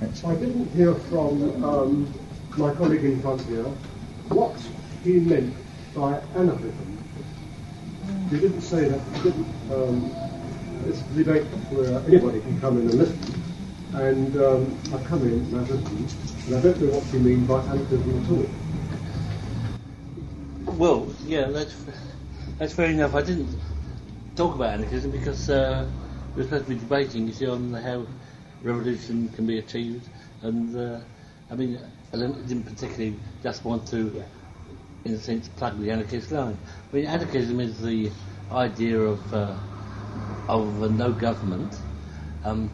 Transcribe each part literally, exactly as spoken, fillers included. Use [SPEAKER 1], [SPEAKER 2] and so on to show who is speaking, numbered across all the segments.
[SPEAKER 1] Thanks.
[SPEAKER 2] I didn't hear from um, my colleague in front here what he meant by anarchism. He didn't say that. He didn't. Um, it's a debate where anybody can come in and listen. And um, I come in and I listen, and I don't know what you mean by anarchism at all.
[SPEAKER 3] Well, yeah, that's that's fair enough. I didn't talk about anarchism because uh, we're supposed to be debating, you see, on how revolution can be achieved, and uh, I mean, I didn't particularly just want to, in a sense, plug the anarchist line. I mean, anarchism is the idea of uh, of uh, no government, um,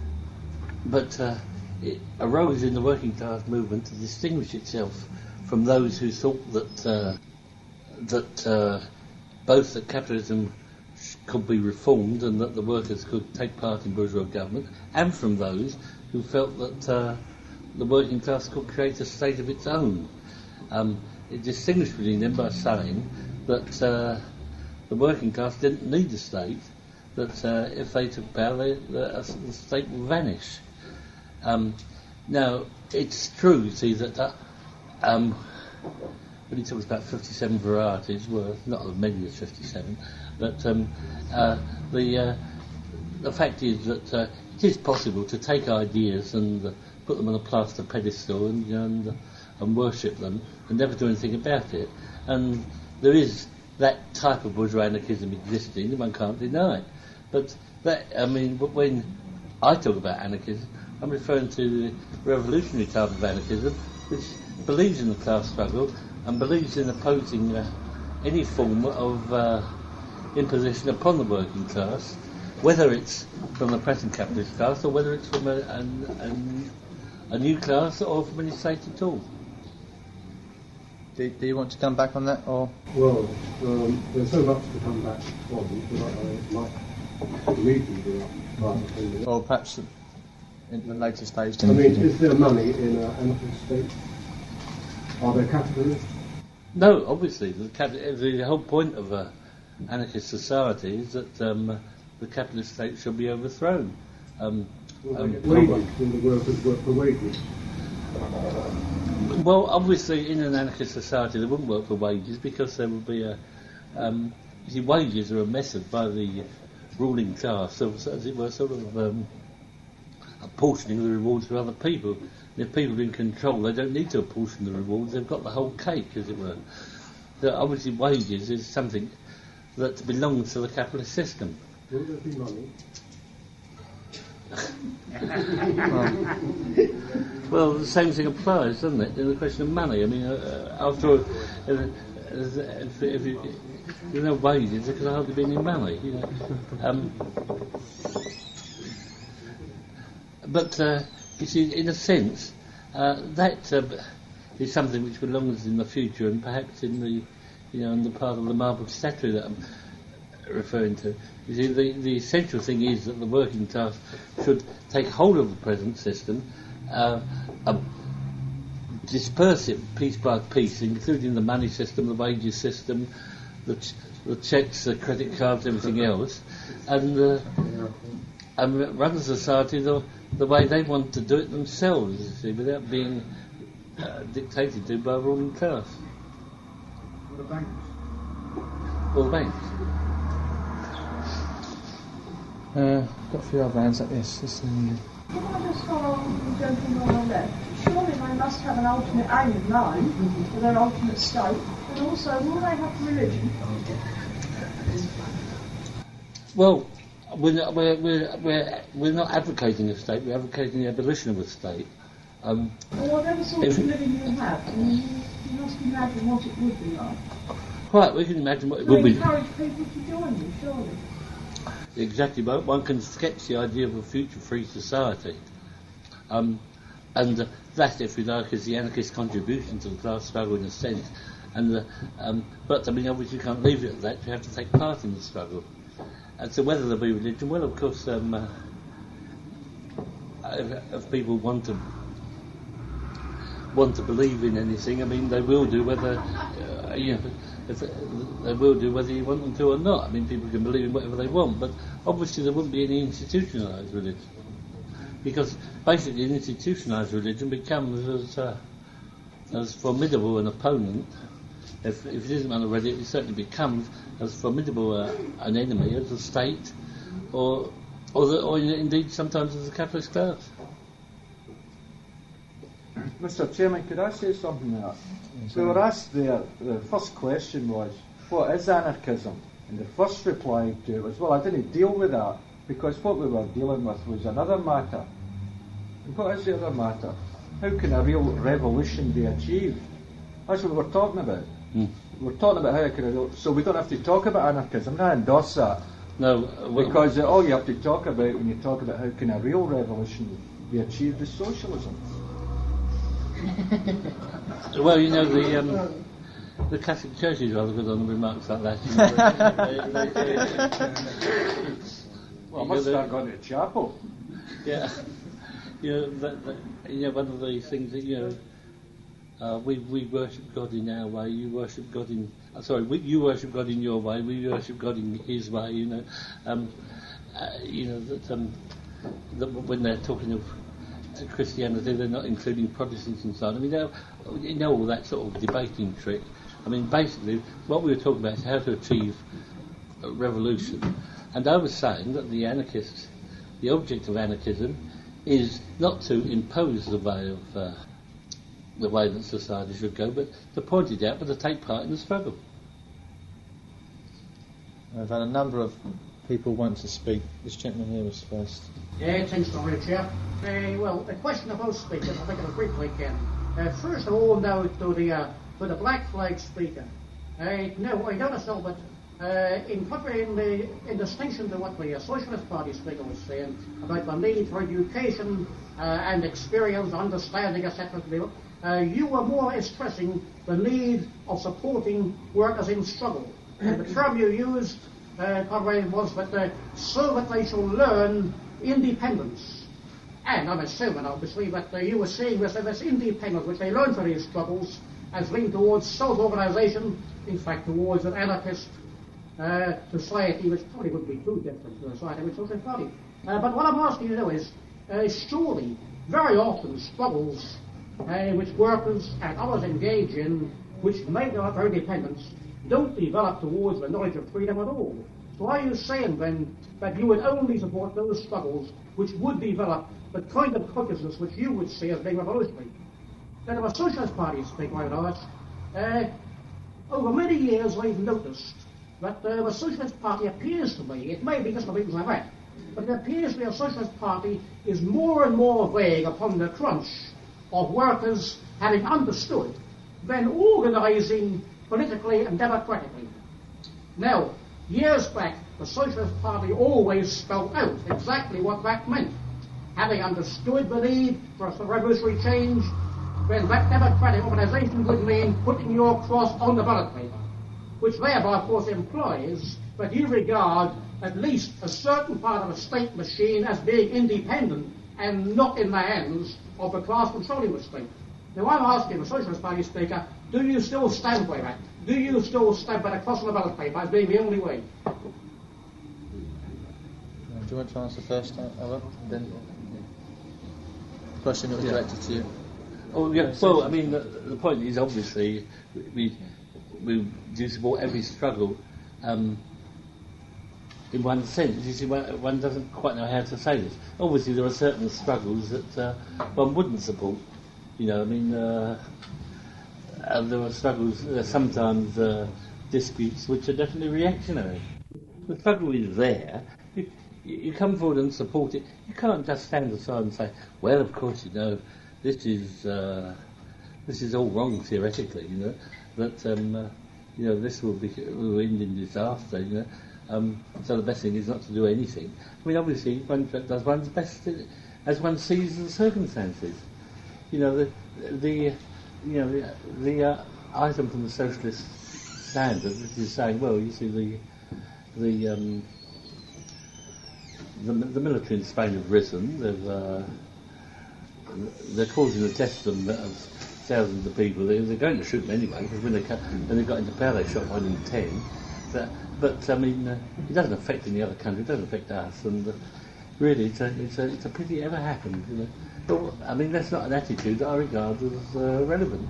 [SPEAKER 3] but uh, it arose in the working class movement to distinguish itself from those who thought that uh, that uh, both that capitalism could be reformed and that the workers could take part in bourgeois government, and from those who felt that uh, the working class could create a state of its own. Um, it distinguished between them by saying that uh, the working class didn't need a state, that uh, if they took power, they, the, the state would vanish. Um, now, it's true, see, that uh, um, when he talks about fifty-seven varieties, well, not as many as fifty-seven, but um, uh, the uh, the fact is that uh, it is possible to take ideas and uh, put them on a plaster pedestal and, you know, and, uh, and worship them and never do anything about it. And there is that type of bourgeois anarchism existing, one can't deny it. But that, I mean, when I talk about anarchism, I'm referring to the revolutionary type of anarchism, which believes in the class struggle and believes in opposing uh, any form of uh, imposition upon the working class, whether it's from the present capitalist class or whether it's from a, a, a, a new class or from any state at all.
[SPEAKER 1] Do, do you want to come back on that, or?
[SPEAKER 2] Well, um, there's so much to come back on that I might immediately do that.
[SPEAKER 1] Or perhaps in the later stage.
[SPEAKER 2] I mean, is there money in an anarchist state? Are there capitalists?
[SPEAKER 3] No, obviously. The, cap- the whole point of an anarchist society is that um, the capitalist state should be overthrown. Um,
[SPEAKER 2] Well,
[SPEAKER 3] um,
[SPEAKER 2] they get wages, and the workers work for wages.
[SPEAKER 3] Well, obviously, in an anarchist society, they wouldn't work for wages because there would be a. Um, you see, wages are a method by the ruling class, so, as it were, sort of um, apportioning the rewards to other people. And if people are in control, they don't need to apportion the rewards; they've got the whole cake, as it were. So obviously, wages is something that belongs to the capitalist system.
[SPEAKER 2] Will there be money?
[SPEAKER 3] Well, the same thing applies, doesn't it? In the question of money. I mean, uh, after all, uh, if, if you, you know wages, there could hardly be any money. You know. Um, but uh, you see, in a sense, uh, that uh, is something which belongs in the future, and perhaps in the, you know, in the part of the marble statue that I'm referring to. You see, the, the essential thing is that the working class should take hold of the present system, uh, uh, disperse it piece by piece, including the money system, the wages system, the, ch- the checks, the credit cards, everything else, and, uh, and run the society the, the way they want to do it themselves, you see, without being uh, dictated to by the ruling class.
[SPEAKER 2] The banks.
[SPEAKER 3] Well, the banks.
[SPEAKER 1] Uh, got a few other hands like this. this um,
[SPEAKER 4] Can I just follow on the gentleman on the left? Surely they must have an ultimate aim in mind for their ultimate state, and also will they have religion?
[SPEAKER 3] Well, we're not, we're, we're, we're, we're not advocating a state, we're advocating the abolition of a state. Um,
[SPEAKER 4] Or whatever sort of living you have, I mean, you, you must imagine what it would be like.
[SPEAKER 3] Right, we can imagine what it
[SPEAKER 4] To
[SPEAKER 3] would be.
[SPEAKER 4] encourage people to join you, surely.
[SPEAKER 3] Exactly, but one can sketch the idea of a future free society. Um, and uh, that, if you like, is the anarchist contribution to the class struggle in a sense. And uh, um, But, I mean, obviously you can't leave it at that, you have to take part in the struggle. And so whether there be religion, well, of course, um, uh, if, if people want to want to believe in anything, I mean, they will do whether, uh, you know, if they will do whether you want them to or not. I mean, people can believe in whatever they want, but obviously there wouldn't be any institutionalised religion. because basically an institutionalised religion becomes as uh, as formidable an opponent. If, if it isn't already, it certainly becomes as formidable a, an enemy as the state, or or, the, or indeed sometimes as the capitalist class.
[SPEAKER 5] Mister Chairman, could I say something there? Yes, we were asked there, the first question was, what is anarchism? And the first reply to it was, well, I didn't deal with that, because what we were dealing with was another matter. And what is the other matter? How can a real revolution be achieved? That's what we're talking about. Mm. We're talking about how it can a real... So we don't have to talk about anarchism. I endorse that.
[SPEAKER 3] No, uh, well,
[SPEAKER 5] because uh, all you have to talk about when you talk about how can a real revolution be achieved is socialism.
[SPEAKER 3] Well, you know, the um, the Catholic Church is rather good on remarks like that. You know, they, they, they,
[SPEAKER 5] well, I must
[SPEAKER 3] know,
[SPEAKER 5] start going to chapel.
[SPEAKER 3] Yeah. You know, that, that, you know, one of the things that, you know, uh, we we worship God in our way, you worship God in... Uh, sorry, we, you worship God in your way, we worship God in His way, you know. Um, uh, you know, that, um, that when they're talking of Christianity, they're not including Protestants and so on. I mean, you know, you know all that sort of debating trick. I mean, basically, what we were talking about is how to achieve a revolution. And I was saying that the anarchists, the object of anarchism is not to impose the way of uh, the way that society should go, but to point it out, but to take part in the struggle.
[SPEAKER 1] I've had a number of people want to speak. This gentleman here was first.
[SPEAKER 6] Yeah, thanks, Doctor Chair. Uh, well, a question about speakers, I think it'll briefly can. Uh, first of all, now to the uh, to the black flag speaker. Uh, no, I noticed though, but uh, in in the in distinction to what the uh, Socialist Party speaker was saying about the need for education uh, and experience, understanding, et cetera, uh, you were more stressing the need of supporting workers in struggle. And the term you used, uh, Conrad, was that uh, so that they shall learn independence. And I'm assuming, obviously, that uh, you were seeing this, uh, this independence which they learn from these struggles as linked towards self-organisation, in fact, towards an anarchist uh, society, which probably wouldn't be too different from the society with Socialist Party. Uh, but what I'm asking you to know is, uh, surely, very often struggles uh, which workers and others engage in, which make them up their independence, don't develop towards the knowledge of freedom at all. So are you saying then that you would only support those struggles which would develop the kind of consciousness which you would see as being revolutionary? Then if a Socialist Party speak, I would ask, uh, over many years I've noticed that uh, the Socialist Party appears to me, it may be just the reasons I've read, but it appears to me a Socialist Party is more and more vague upon the crunch of workers having understood than organising politically and democratically. Now, years back, the Socialist Party always spelled out exactly what that meant. Having understood the need for a revolutionary change, then that democratic organisation would mean putting your cross on the ballot paper, which thereby, of course, implies that you regard at least a certain part of a state machine as being independent and not in the hands of the class controlling the state. Now, I'm asking the Socialist Party speaker, do you still stand by that? Do you still stand by the cross on the ballot paper as being the only way?
[SPEAKER 1] Do you want to answer first, Alan? Then question that was directed to you.
[SPEAKER 3] Oh yeah. Well, I mean, the, the point is obviously we we do support every struggle. Um, in one sense, you see, one, one doesn't quite know how to say this. Obviously, there are certain struggles that uh, one wouldn't support. You know, I mean, uh, uh, there are struggles, uh, sometimes uh, disputes which are definitely reactionary. The struggle is there. You, you come forward and support it. You can't just stand aside and say, well, of course, you know, this is uh, this is all wrong theoretically. You know that um, uh, you know this will be will end in disaster. You know, um, so the best thing is not to do anything. I mean, obviously, one does one's best as one sees the circumstances. You know, the the you know the, the uh, item from the Socialist Standard, which is saying, well, you see the the um, the, the military in Spain have risen. They've uh, they're causing the death of, of thousands of people. They're, they're going to shoot them anyway, because when they cut, when they got into power, they shot one in ten. But, but I mean, uh, it doesn't affect any other country. It doesn't affect us. And uh, really, it's a, it's a, it's a pity it ever happened, you know. But, I mean, that's not an attitude that I regard as uh, relevant.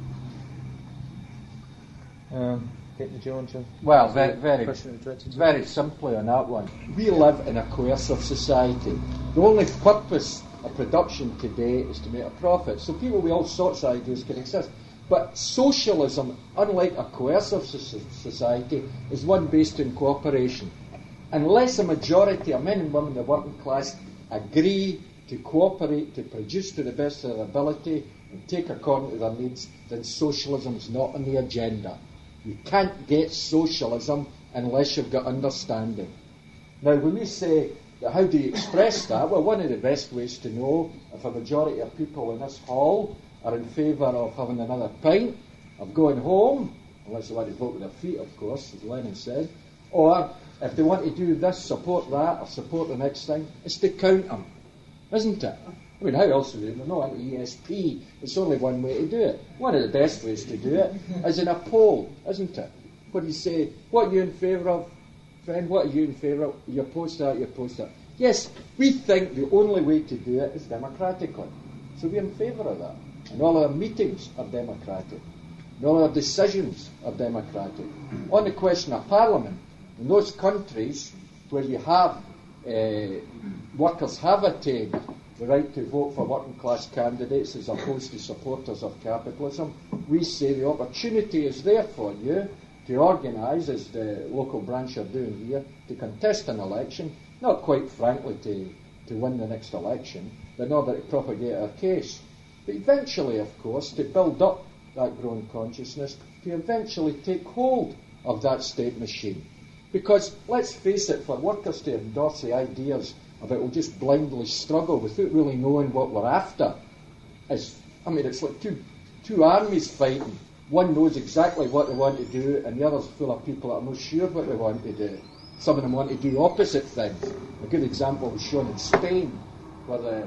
[SPEAKER 1] Um, do you want to?
[SPEAKER 5] Well, very, very,
[SPEAKER 1] question directed to
[SPEAKER 5] very simply on that one. We live in a coercive society. The only purpose of production today is to make a profit. So people with all sorts of ideas can exist. But socialism, unlike a coercive society, is one based in cooperation. Unless a majority of men and women in the working class agree to cooperate, to produce to the best of their ability, and take according to their needs, then socialism is not on the agenda. You can't get socialism unless you've got understanding. Now, when we say, how do you express that? Well, one of the best ways to know if a majority of people in this hall are in favour of having another pint, of going home, unless they want to vote with their feet, of course, as Lenin said, or if they want to do this, support that, or support the next thing, is to count them, isn't it? I mean, how else would it? They're not an E S P. It's only one way to do it. One of the best ways to do it is in a poll, isn't it? What do you say? What are you in favour of? Friend, what are you in favour of? You're opposed to that, you're opposed to that. Yes, we think the only way to do it is democratically. So we're in favour of that. And all our meetings are democratic. And all our decisions are democratic. On the question of Parliament, in those countries where you have uh, workers have attained the right to vote for working class candidates as opposed to supporters of capitalism, we say the opportunity is there for you to organise, as the local branch are doing here, to contest an election, not quite frankly to, to win the next election, but in order to propagate our case. But eventually, of course, to build up that growing consciousness, to eventually take hold of that state machine. Because, let's face it, for workers to endorse the ideas of it will just blindly struggle without really knowing what we're after, is, I mean, it's like two, two armies fighting. One knows exactly what they want to do, and the other's full of people that are not sure what they want to do. Some of them want to do opposite things. A good example was shown in Spain, where the,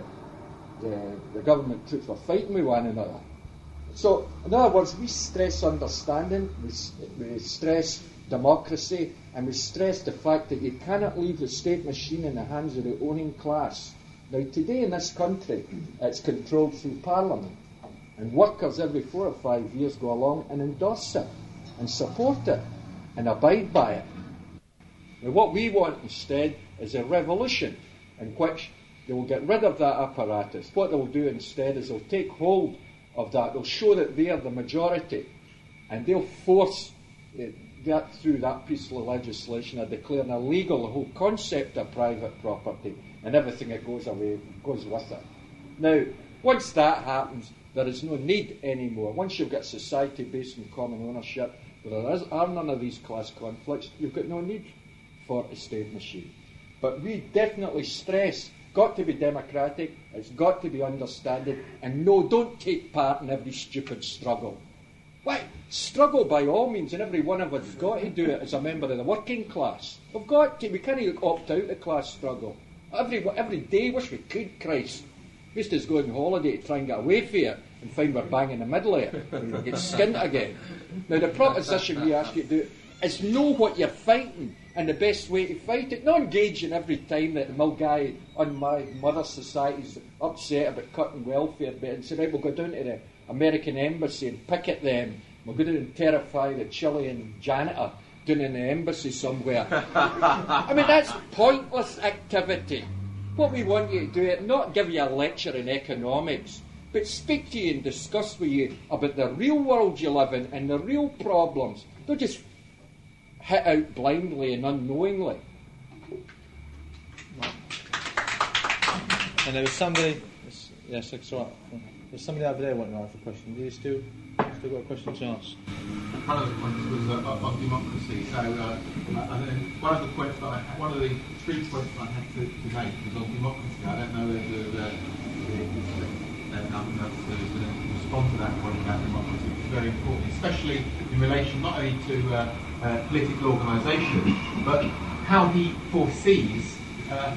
[SPEAKER 5] the, the government troops were fighting with one another. So, in other words, we stress understanding, we, we stress democracy, and we stress the fact that you cannot leave the state machine in the hands of the owning class. Now, today in this country, it's controlled through Parliament, and workers every four or five years go along and endorse it, and support it, and abide by it. Now, what we want instead is a revolution in which they will get rid of that apparatus. What they'll do instead is they'll take hold of that, they'll show that they are the majority, and they'll force it, that through that piece of legislation are declaring illegal the whole concept of private property and everything that goes away goes with it. Now, once that happens, there is no need anymore. Once you've got society based on common ownership, where there is, are none of these class conflicts, you've got no need for a state machine. But we definitely stress, got to be democratic, it's got to be understanding, and no, don't take part in every stupid struggle. Why? Struggle by all means, and every one of us has got to do it as a member of the working class. We've got to. We can't opt out of the class struggle. Every every day, wish we could, Christ. We used to go on holiday to try and get away from it and find we're bang in the middle of it and we'll get skinned again. Now, the proposition we ask you to do is know what you're fighting and the best way to fight it. Not engage in every time that the mill guy on my mother's society's upset about cutting welfare bit and say, right, we'll go down to the American embassy and picket them. We'll go down and terrify the Chilean janitor down in the embassy somewhere. I mean, that's pointless activity. What we want you to do is not give you a lecture in economics, but speak to you and discuss with you about the real world you live in and the real problems. Don't just hit out blindly and unknowingly.
[SPEAKER 1] And there was somebody, yes, that's right. There's somebody over there wanting to ask a question. Do you still, still got a question to ask?
[SPEAKER 7] One of the points was uh, on democracy. So, uh, and then one of the points that I, one of the three points that I had to, to make was on democracy. I don't know whether the, the, nothing else to, to respond to that point about democracy, which is very important, especially in relation not only to uh, uh, political organisation, but how he foresees uh,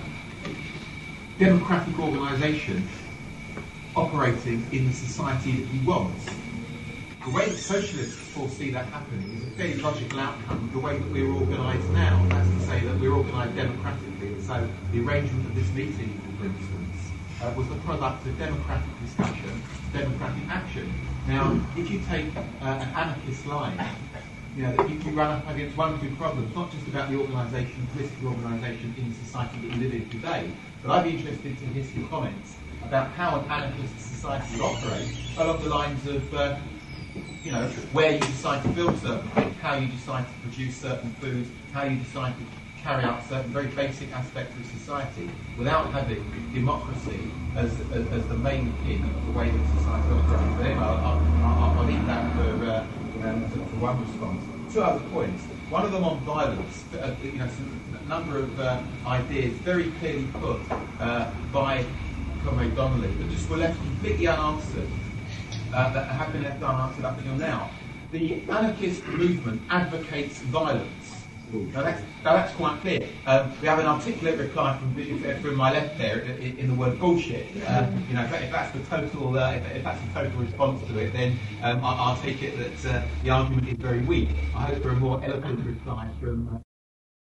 [SPEAKER 7] democratic organisation operating in the society that he wants. the way that socialists foresee that happening is a fairly logical outcome of the way that we're organised now. That's to say that we're organised democratically. And so the arrangement of this meeting, for instance, uh, was the product of democratic discussion, democratic action. Now, if you take uh, an anarchist line, you know, that you, you run up against one or two problems, not just about the organisation, political organisation in the society that we live in today, but I'd be interested to hear some comments about how an anarchist society would operate along the lines of, uh, you know, where you decide to build certain things, how you decide to produce certain foods, how you decide to carry out certain very basic aspects of society without having democracy as, as, as the main pin of the way that society operates. But anyway, I'll, I'll, I'll leave that for, uh, um, for, for one response. Two other points. One of them on violence. Uh, you know, some, a number of uh, ideas very clearly put uh, by Comrade Donnelly, but just were left completely unanswered, uh, that have been left unanswered up until now. The anarchist movement advocates violence. Now that's, now that's quite clear. Um, we have an articulate reply from, from my left there in, in the word bullshit. Uh, you know, if, if that's the total, uh, if, if that's the total response to it, then um, I, I'll take it that uh, the argument is very weak. I hope for a more eloquent reply from. Uh,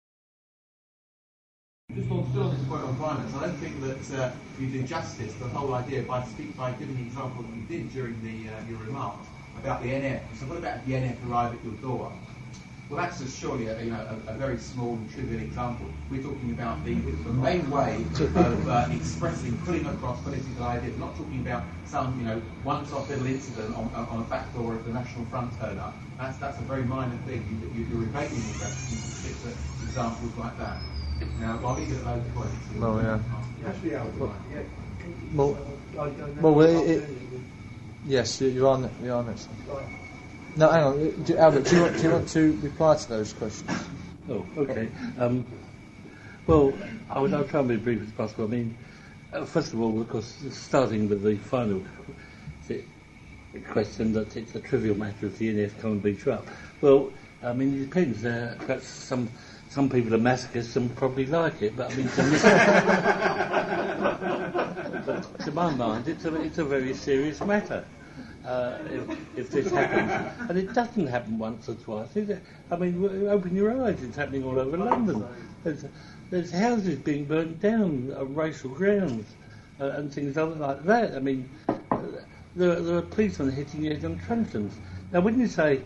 [SPEAKER 7] Just on, still on this point on violence, I don't think that uh, you do justice to the whole idea by speak by giving the example that you did during the uh, your remarks about the N F. So what about if the N F arrive at your door? Well, that's just surely a, you know, a, a very small and trivial example. We're talking about the, the main way of uh, expressing, putting across political ideas. We're not talking about some, you know, once-off little incident on, on a back door of the National Front turn up. That's that's a very minor thing. You, you, you're evading the question to stick to examples like that. Now, I'll leave it at those points.
[SPEAKER 1] Well, yeah.
[SPEAKER 2] Actually, Albert, yeah.
[SPEAKER 1] Well, well, it, it, yes, you- you're on. You're on it. No, hang on, do, Albert. Do you want? Do you want to reply to those questions?
[SPEAKER 3] Oh, okay. Um, well, I would, I'll try and be as brief as possible. I mean, uh, first of all, of course, starting with the final the question that it's a trivial matter if the N F come and beat you up. Well, I mean, it depends. Uh, perhaps some some people are masochists and probably like it, but I mean, to, me, but to my mind, it's a it's a very serious matter. Uh, if, if this happens, and it doesn't happen once or twice. Is it? I mean, w- open your eyes, it's happening all over London. There's, there's houses being burnt down on racial grounds uh, and things like that. I mean, uh, there, there are policemen hitting your head on truncheons. Now, when you say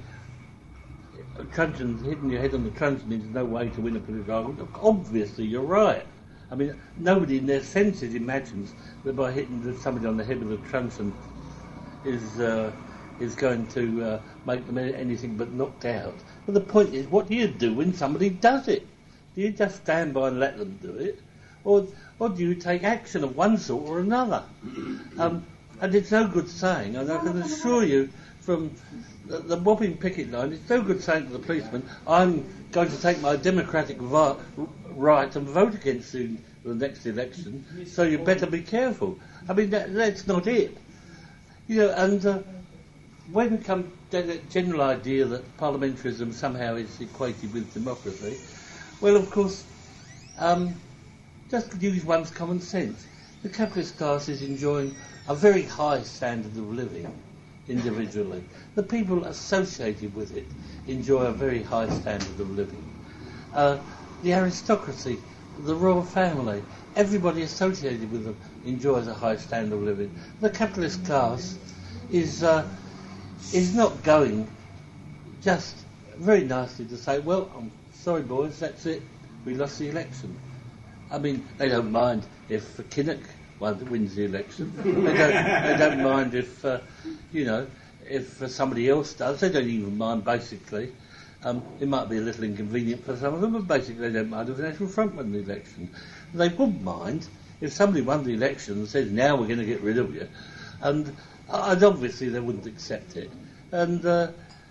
[SPEAKER 3] truncheons, hitting your head on the truncheon is no way to win a political argument, obviously you're right. I mean, nobody in their senses imagines that by hitting somebody on the head with a truncheon is uh, is going to uh, make them anything but knocked out. But the point is, what do you do when somebody does it? Do you just stand by and let them do it? Or or do you take action of one sort or another? Um, and it's no good saying, and I can assure you from the, the mobbing picket line, it's no good saying to the policeman, I'm going to take my democratic vi- right and vote against you in the next election, so you better be careful. I mean, that, that's not it. You know, and uh, when it comes to the general idea that parliamentarism somehow is equated with democracy, well, of course, um, just use one's common sense. The capitalist class is enjoying a very high standard of living individually. The people associated with it enjoy a very high standard of living. Uh, the aristocracy, the royal family, everybody associated with them enjoys a high standard of living. The capitalist class is uh, is not going just very nicely to say, well, I'm sorry boys, that's it, we lost the election. I mean, they don't mind if Kinnock wins the election. They don't, they don't mind if, uh, you know, if uh, somebody else does. They don't even mind, basically. Um, it might be a little inconvenient for some of them, but basically they don't mind if the National Front won the election. They wouldn't mind if somebody won the election and said, now we're going to get rid of you. And, and obviously they wouldn't accept it. And, uh,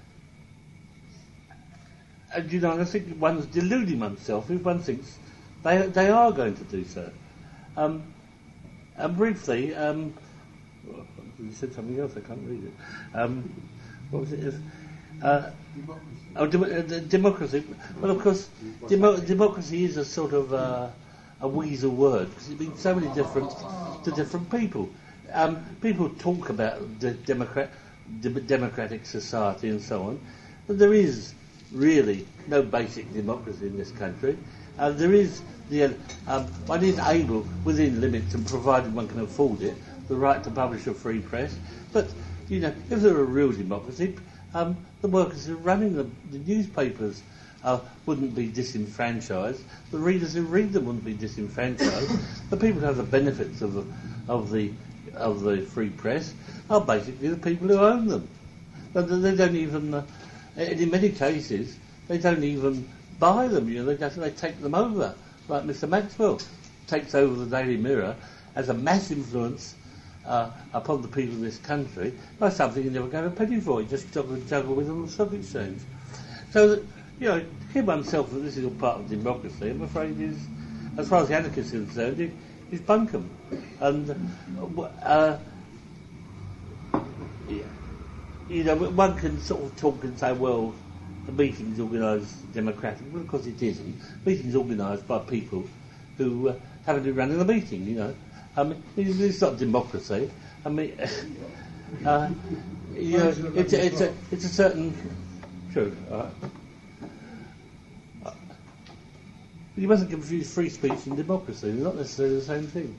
[SPEAKER 3] and, you know, I think one's deluding oneself if one thinks they they are going to do so. Um, and briefly, um, you said something else, I can't read it. Um, what was it? Uh, oh, de- uh, democracy. Well, of course, demo- democracy is a sort of uh, a weasel word because it means so many different to different people. Um, people talk about the democrat. de- democratic society and so on. But there is really no basic democracy in this country. Uh, there is the um, one is able, within limits and provided one can afford it, the right to publish a free press. But you know, if there were a real democracy, um, the workers who are running the, the newspapers uh, wouldn't be disenfranchised. The readers who read them wouldn't be disenfranchised. The people who have the benefits of the of the of the free press are basically the people who own them. But they don't even, uh, and in many cases, they don't even buy them. You know, they just they take them over. Like Mister Maxwell takes over the Daily Mirror as a mass influence uh, upon the people of this country by something he never gave a penny for. He just juggle, juggle with on the stock exchange. So that, you know, to hear oneself that this is all part of democracy, I'm afraid is, as far as the anarchists are concerned, is, is bunkum. And uh, yeah, you know, one can sort of talk and say, well, the meeting's organised democratically. Well, of course it isn't. The meeting's organised by people who uh, haven't been running the meeting, you know. I mean, it's not democracy. I mean, uh, you know, it's a, it's a, it's a certain... True, all right. Uh, you mustn't confuse free speech and democracy. They're not necessarily the same thing.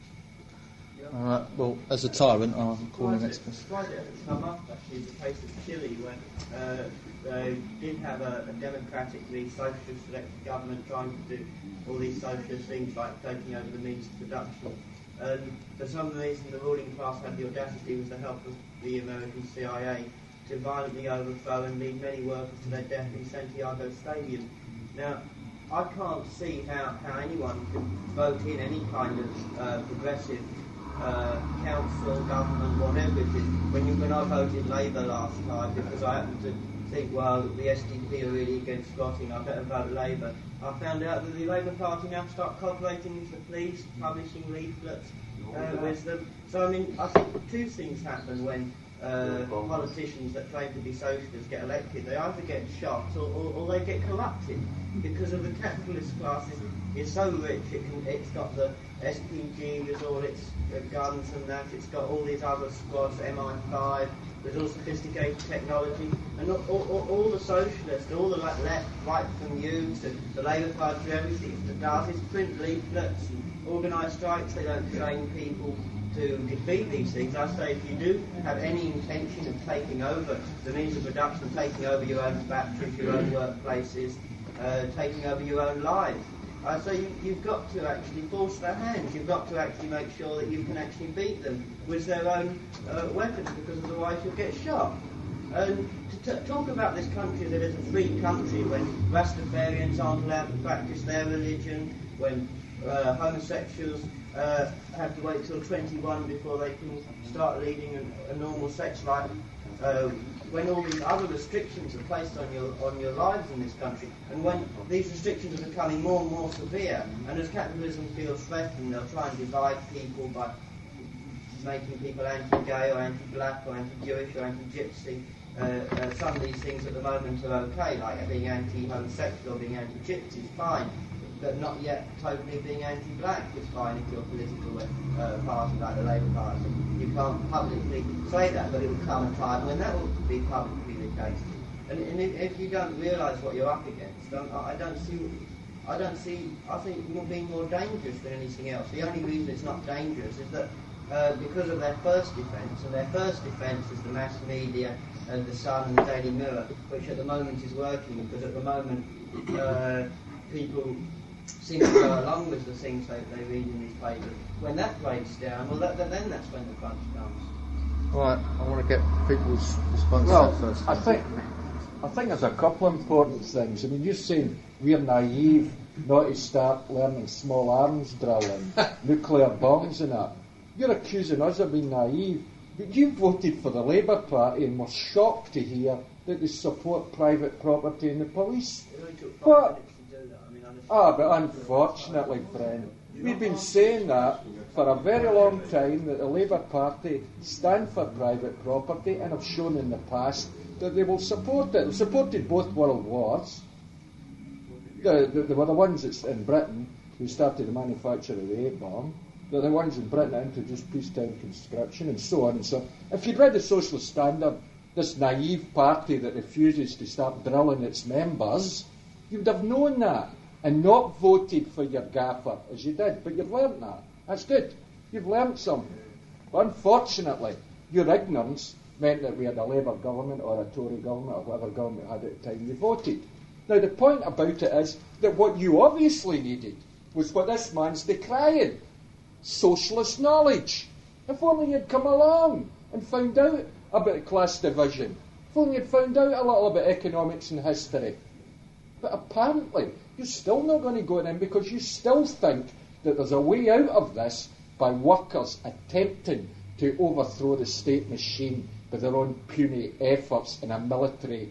[SPEAKER 1] All right, well, as a tyrant, I'll call the next person.
[SPEAKER 8] Why did it come up, actually, is the case of Chile, when uh, they did have a, a democratically socialist elected government trying to do all these socialist things like taking over the means of production. And for some reason, the ruling class had the audacity, with the help of the American C I A, to violently overthrow and lead many workers to their death in Santiago Stadium. Now, I can't see how, how anyone can vote in any kind of uh, progressive uh, council, government, whatever it is. When, you, when I voted Labour last time, because I happened to think, well, the S D P are really against squatting, I better vote Labour. I found out that the Labour Party now start cooperating with the police, publishing leaflets uh, with them. So, I mean, I think two things happen when Uh, politicians that claim to be socialists get elected. They either get shot or, or, or they get corrupted, because of the capitalist class is, is so rich. It can, it's got the S P G with all its uh, guns and that. It's got all these other squads, M I five, with all sophisticated technology, and all, all, all the socialists, all the left, right from you to the Labour Party, everything it does is print leaflets and organise strikes. They don't train people to defeat these things. I say, if you do have any intention of taking over the means of production, taking over your own factories, your own workplaces, uh, taking over your own lives, I say you, you've got to actually force their hands. You've got to actually make sure that you can actually beat them with their own uh, weapons, because otherwise you'll get shot. And to t- talk about this country that is a free country, when Rastafarians aren't allowed to practice their religion, when uh, homosexuals Uh, have to wait till twenty-one before they can start leading a, a normal sex life. Uh, when all these other restrictions are placed on your on your lives in this country, and when these restrictions are becoming more and more severe, and as capitalism feels threatened, they'll try and divide people by making people anti-gay or anti-black or anti-Jewish or anti-gypsy. Uh, uh, some of these things at the moment are okay, like being anti-homosexual or being anti-gypsy is fine, but not yet totally being anti-black is fine if you're a political uh, party like the Labour Party. You can't publicly say that, but it will come a time when that will be publicly the case. And, and if, if you don't realise what you're up against, I, I don't see, I don't see, I think you're being more dangerous than anything else. The only reason it's not dangerous is that uh, because of their first defence, and their first defence is the mass media and the Sun and the Daily Mirror, which at the moment is working, because at the moment uh, people seem to go along with the things they, they read in these papers. When that breaks down, well, that, then that's when the crunch comes.
[SPEAKER 1] Right, I want to get people's response
[SPEAKER 5] well,
[SPEAKER 1] to that first.
[SPEAKER 5] I think, I think there's a couple of important things. I mean, you're saying we're naive not to start learning small arms drill and nuclear bombs and that. You're accusing us of being naive. But you voted for the Labour Party and were shocked to hear that they support private property in the police. What? Ah, but unfortunately, friend, we've been saying that for a very long time, that the Labour Party stand for private property, and have shown in the past that they will support it. They supported both world wars. They, they, they were the ones that's in Britain who started the manufacture of the A-bomb. They're the ones in Britain that introduced peacetime conscription and so on and so on. If you'd read the Socialist Standard, this naive party that refuses to start drilling its members, you would have known that and not voted for your gaffer as you did. But you've learnt that. That's good. You've learnt something. But unfortunately, your ignorance meant that we had a Labour government or a Tory government or whatever government had at the time you voted. Now, the point about it is that what you obviously needed was what this man's decrying, socialist knowledge. If only you'd come along and found out about class division. If only you'd found out a little about economics and history. But apparently, you're still not going to go in because you still think that there's a way out of this by workers attempting to overthrow the state machine with their own puny efforts in a military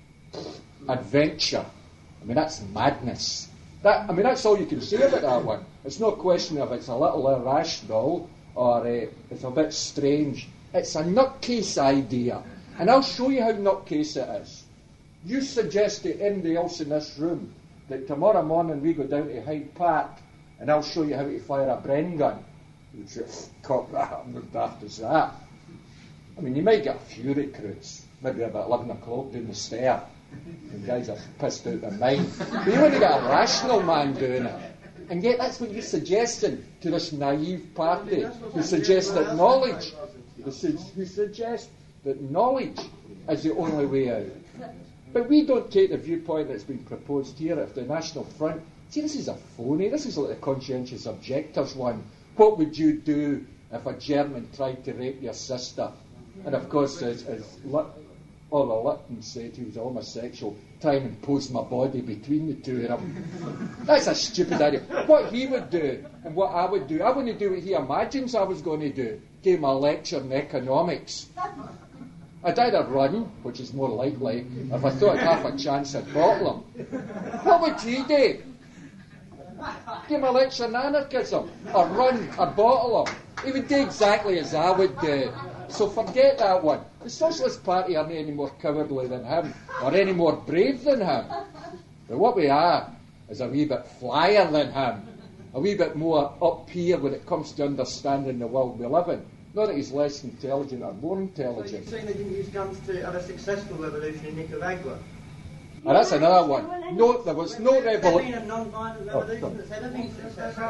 [SPEAKER 5] adventure. I mean, that's madness. That, I mean, that's all you can say about that one. It's no question of it's a little irrational or uh, it's a bit strange. It's a nutcase idea. And I'll show you how nutcase it is. You suggest to anybody else in this room that tomorrow morning we go down to Hyde Park and I'll show you how to fire a Bren gun. You'd say, cop that, I'm not daft as that. I mean, you might get a few recruits, maybe about eleven o'clock down the stair. And guys are pissed out their mind. But you want to get a rational man doing it. And yet that's what you're suggesting to this naive party who suggests that knowledge, who, su- who suggest that knowledge is the only way out. But we don't take the viewpoint that's been proposed here of the National Front. See, this is a phony. This is like the conscientious objectors one. What would you do if a German tried to rape your sister? And of course, as, as Ola Lipton said, he was a homosexual, try and impose my body between the two of them. That's a stupid idea. What he would do and what I would do, I wouldn't do what he imagines I was going to do. Give him a lecture in economics. I'd either run, which is more likely, if I thought I'd have a chance I'd bottle him. What would he do? Give him a lecture on anarchism, or run, or bottle him. He would do exactly as I would do. So forget that one. The Socialist Party aren't any more cowardly than him, or any more brave than him. But what we are is a wee bit flyer than him, a wee bit more up here when it comes to understanding the world we live in. Not that he's less intelligent or more intelligent.
[SPEAKER 8] So you're saying they didn't use guns to have a successful revolution in Nicaragua?
[SPEAKER 5] And that's another one. No, there was no revolution.
[SPEAKER 8] There's been a non-violent revolution that's ever been successful.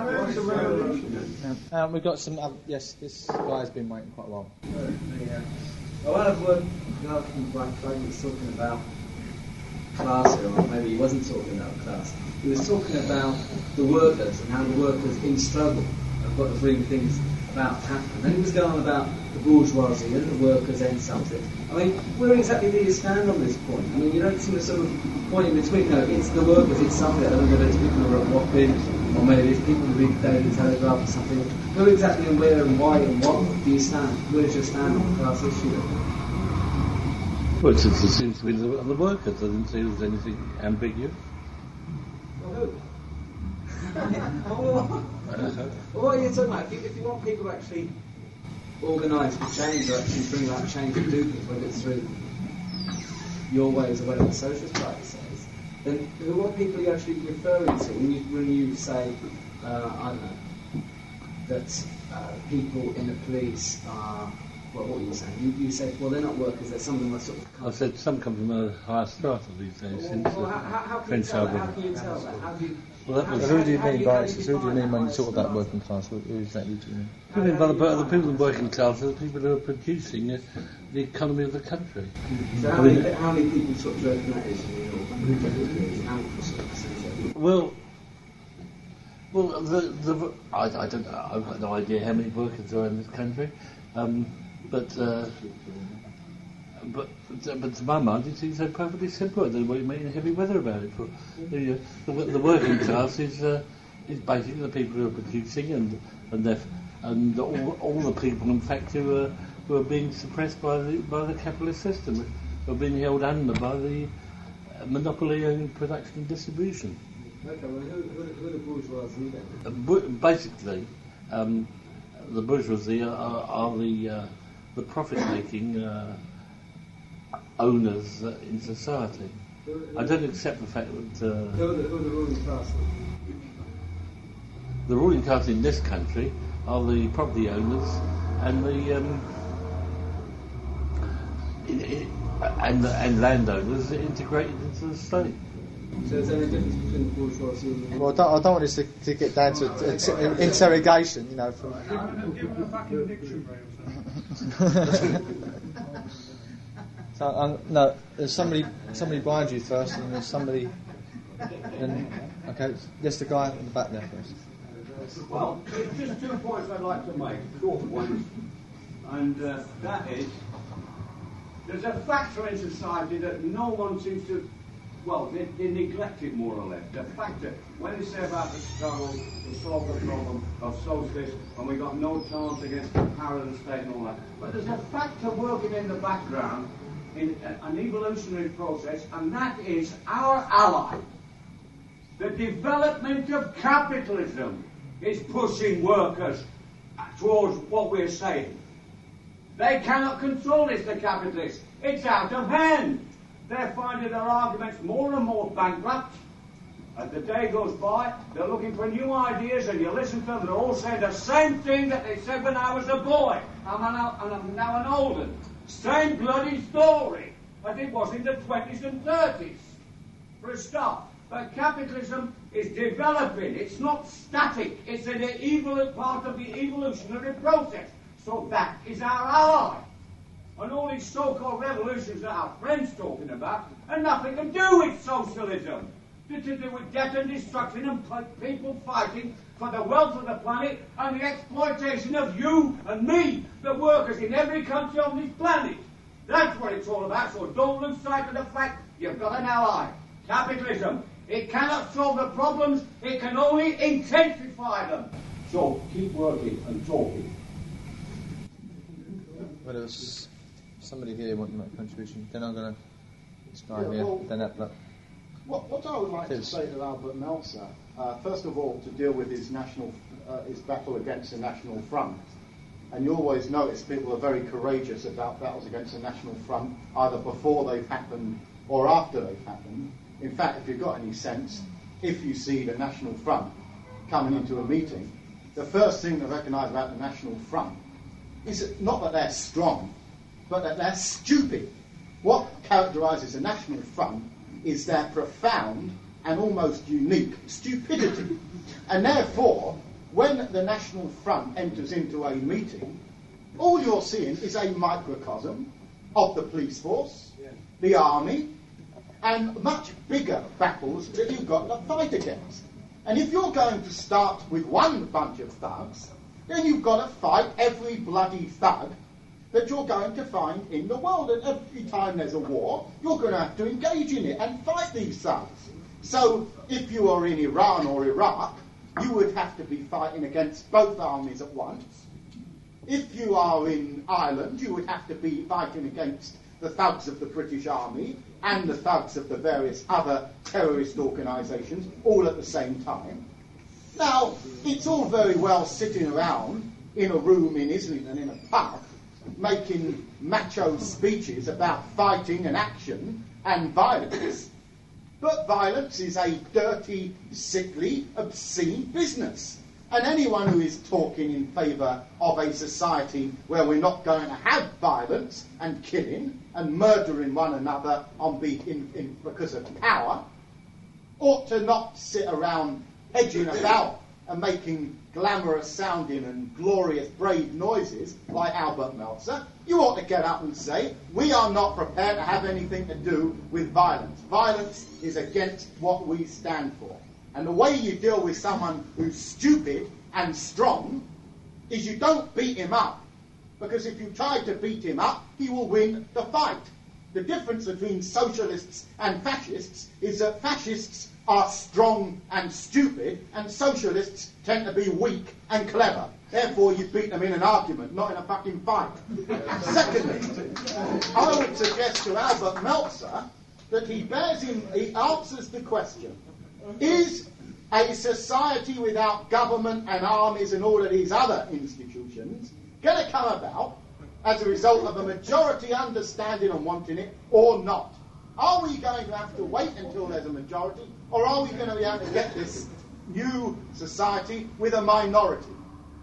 [SPEAKER 1] Um, um, we've got some. Um, yes, this guy's been waiting quite a while.
[SPEAKER 9] Yeah. A lot of what Malcolm Black was talking about class, or maybe he wasn't talking about class. He was talking about the workers and how the workers in struggle have got to bring things about to happen. And he was going on about the bourgeoisie and the workers and something. I mean, where exactly do you stand on this point? I mean, you don't seem to sort of point in between. No, it's the workers, it's something. I don't know whether it's people who are at Wapping, or maybe it's people who read Daily Telegraph or something. Where exactly and where and why and what do you stand? Where's your stand on the class issue?
[SPEAKER 3] Well, it seems to be the, the workers. I didn't see there was anything ambiguous.
[SPEAKER 9] Well, who? well, what are you talking about? If you, if you want people to actually organise for change or actually bring about change and do things, whether it's through your ways or whatever the Socialist Party says, then who are people you're actually referring to when you, when you say, uh, I don't know, that uh, people in the police are, well, what were you saying? You, you said, well, they're not workers, they're some of them are sort of...
[SPEAKER 3] I said some come from a higher strata these days.
[SPEAKER 9] Well,
[SPEAKER 3] since
[SPEAKER 9] well, how, how, can you tell that? How can you tell that? How do you...
[SPEAKER 3] Well, that was,
[SPEAKER 1] who do you mean by who do you mean when you talk about working class? Who exactly do you mean?
[SPEAKER 3] I mean by the, by the people in working class are the people who are producing uh, the economy of the country.
[SPEAKER 9] So how many, how many people sort of joking that is? How many sort of
[SPEAKER 3] Well, well, the, the I, I don't know. I've got no idea how many workers are in this country, um, but. Uh, But, but to my mind, it seems so perfectly simple. I don't know what you mean heavy weather about it. For the, the, the working class is uh, is basically the people who are producing, and and and all, all the people, in fact, who are who are being suppressed by the by the capitalist system, who are being held under by the monopoly in production and distribution.
[SPEAKER 9] Okay, well, who, who, who are the bourgeoisie then?
[SPEAKER 3] Uh, bu- basically, um, the bourgeoisie are, are, are the uh, the profit-making. Uh, owners uh, in society. I don't accept the fact that uh,
[SPEAKER 9] who, are the, who are the ruling class?
[SPEAKER 3] the ruling class in this country are the property owners and the um, in, in, and and landowners integrated into the state.
[SPEAKER 9] So is there any difference between bourgeoisie and...
[SPEAKER 1] Well, I don't, I don't want this to, to get down to a, a, a interrogation, you know. From so, um, no, there's somebody, somebody behind you first, and there's somebody. Then, okay, there's the guy in the back there first.
[SPEAKER 10] Well, just two points I'd like to make, short ones, and uh, that is, there's a factor in society that no one seems to. Well, they, they neglect it more or less. The fact that when they say about the struggle to solve the problem of socialism, and we got no chance against the power of the state and all that, but there's a factor working in the background in a, an evolutionary process, and that is our ally. The development of capitalism is pushing workers towards what we're saying. They cannot control this, the capitalists. It's out of hand. They're finding their arguments more and more bankrupt. As the day goes by, they're looking for new ideas, and you listen to them, they're all saying the same thing that they said when I was a boy, and I'm now an old one. Same bloody story as it was in the twenties and thirties, for a start. But capitalism is developing. It's not static. It's an evil part of the evolutionary process. So that is our ally. And all these so-called revolutions that our friends talking about are nothing to do with socialism. It's to do with death and destruction and people fighting for the wealth of the planet and the exploitation of you and me, the workers in every country on this planet. That's what it's all about, so don't lose sight of the fact you've got an ally. Capitalism. It cannot solve the problems, it can only intensify them. So keep working and talking.
[SPEAKER 1] Well, there was somebody here wanting to make a contribution. Then I'm going to this guy
[SPEAKER 11] yeah,
[SPEAKER 1] here.
[SPEAKER 11] well,
[SPEAKER 1] Then that bloke.
[SPEAKER 11] What, what I would like to say to Albert Meltzer, uh, first of all, to deal with his national, uh, his battle against the National Front. And you always notice people are very courageous about battles against the National Front, either before they've happened or after they've happened. In fact, if you've got any sense, if you see the National Front coming into a meeting, the first thing to recognise about the National Front is not that they're strong, but that they're stupid. What characterises the National Front is their profound and almost unique stupidity. And therefore, when the National Front enters into a meeting, all you're seeing is a microcosm of the police force, yeah. the army, and much bigger battles that you've got to fight against. And if you're going to start with one bunch of thugs, then you've got to fight every bloody thug that you're going to find in the world. And every time there's a war, you're going to have to engage in it and fight these thugs. So if you are in Iran or Iraq, you would have to be fighting against both armies at once. If you are in Ireland, you would have to be fighting against the thugs of the British Army and the thugs of the various other terrorist organisations, all at the same time. Now, it's all very well sitting around in a room in Islington in a pub, making macho speeches about fighting and action and violence, but violence is a dirty, sickly, obscene business. And anyone who is talking in favour of a society where we're not going to have violence and killing and murdering one another on be in, in, because of power ought to not sit around hedging about and making glamorous sounding and glorious brave noises like Albert Meltzer. You ought to get up and say, we are not prepared to have anything to do with violence. Violence is against what we stand for. And the way you deal with someone who's stupid and strong is you don't beat him up. Because if you try to beat him up, he will win the fight. The difference between socialists and fascists is that fascists are strong and stupid, and socialists tend to be weak and clever. Therefore, you beat them in an argument, not in a fucking fight. Secondly, I would suggest to Albert Meltzer that he bears in, he answers the question, is a society without government and armies and all of these other institutions going to come about as a result of a majority understanding and wanting it or not? Are we going to have to wait until there's a majority, or are we going to be able to get this new society with a minority?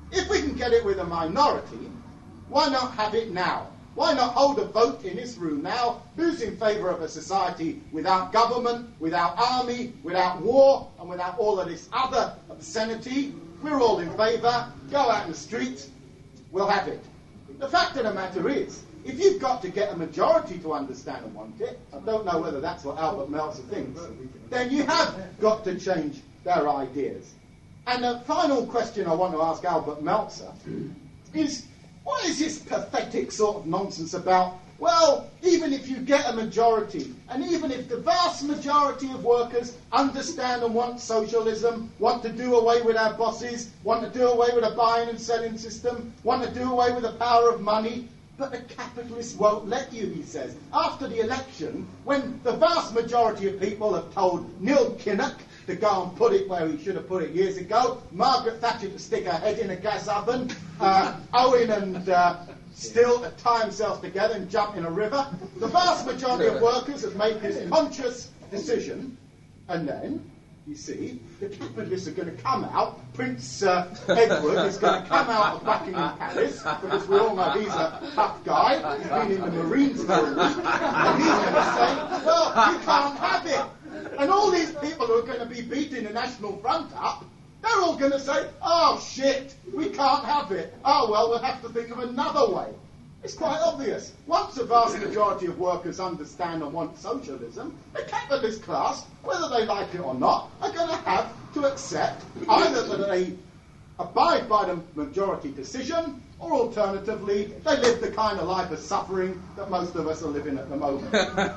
[SPEAKER 11] If we can get it with a minority, why not have it now? Why not hold a vote in this room now? Who's in favour of a society without government, without army, without war, and without all of this other obscenity? We're all in favour. Go out in the streets. We'll have it. The fact of the matter is, if you've got to get a majority to understand and want it, I don't know whether that's what Albert Meltzer thinks, then you have got to change their ideas. And the final question I want to ask Albert Meltzer is, what is this pathetic sort of nonsense about, well, even if you get a majority, and even if the vast majority of workers understand and want socialism, want to do away with our bosses, want to do away with a buying and selling system, want to do away with the power of money, but the capitalists won't let you, he says. After the election, when the vast majority of people have told Neil Kinnock to go and put it where he should have put it years ago, Margaret Thatcher to stick her head in a gas oven, uh, Owen and uh, Still to tie themselves together and jump in a river, the vast majority of workers have made this conscious decision, and then, you see, the capitalists are going to come out. Prince uh, Edward is going to come out of Buckingham Palace, because we all know he's a tough guy. He's been in the Marines for a week. And he's going to say, well, you can't have it. And all these people who are going to be beating the National Front up, they're all going to say, oh, shit, we can't have it. Oh, well, we'll have to think of another way. It's quite obvious. Once the vast majority of workers understand and want socialism, the capitalist class, whether they like it or not, are going to have to accept either that they abide by the majority decision, or alternatively, they live the kind of life of suffering that most of us are living at the moment.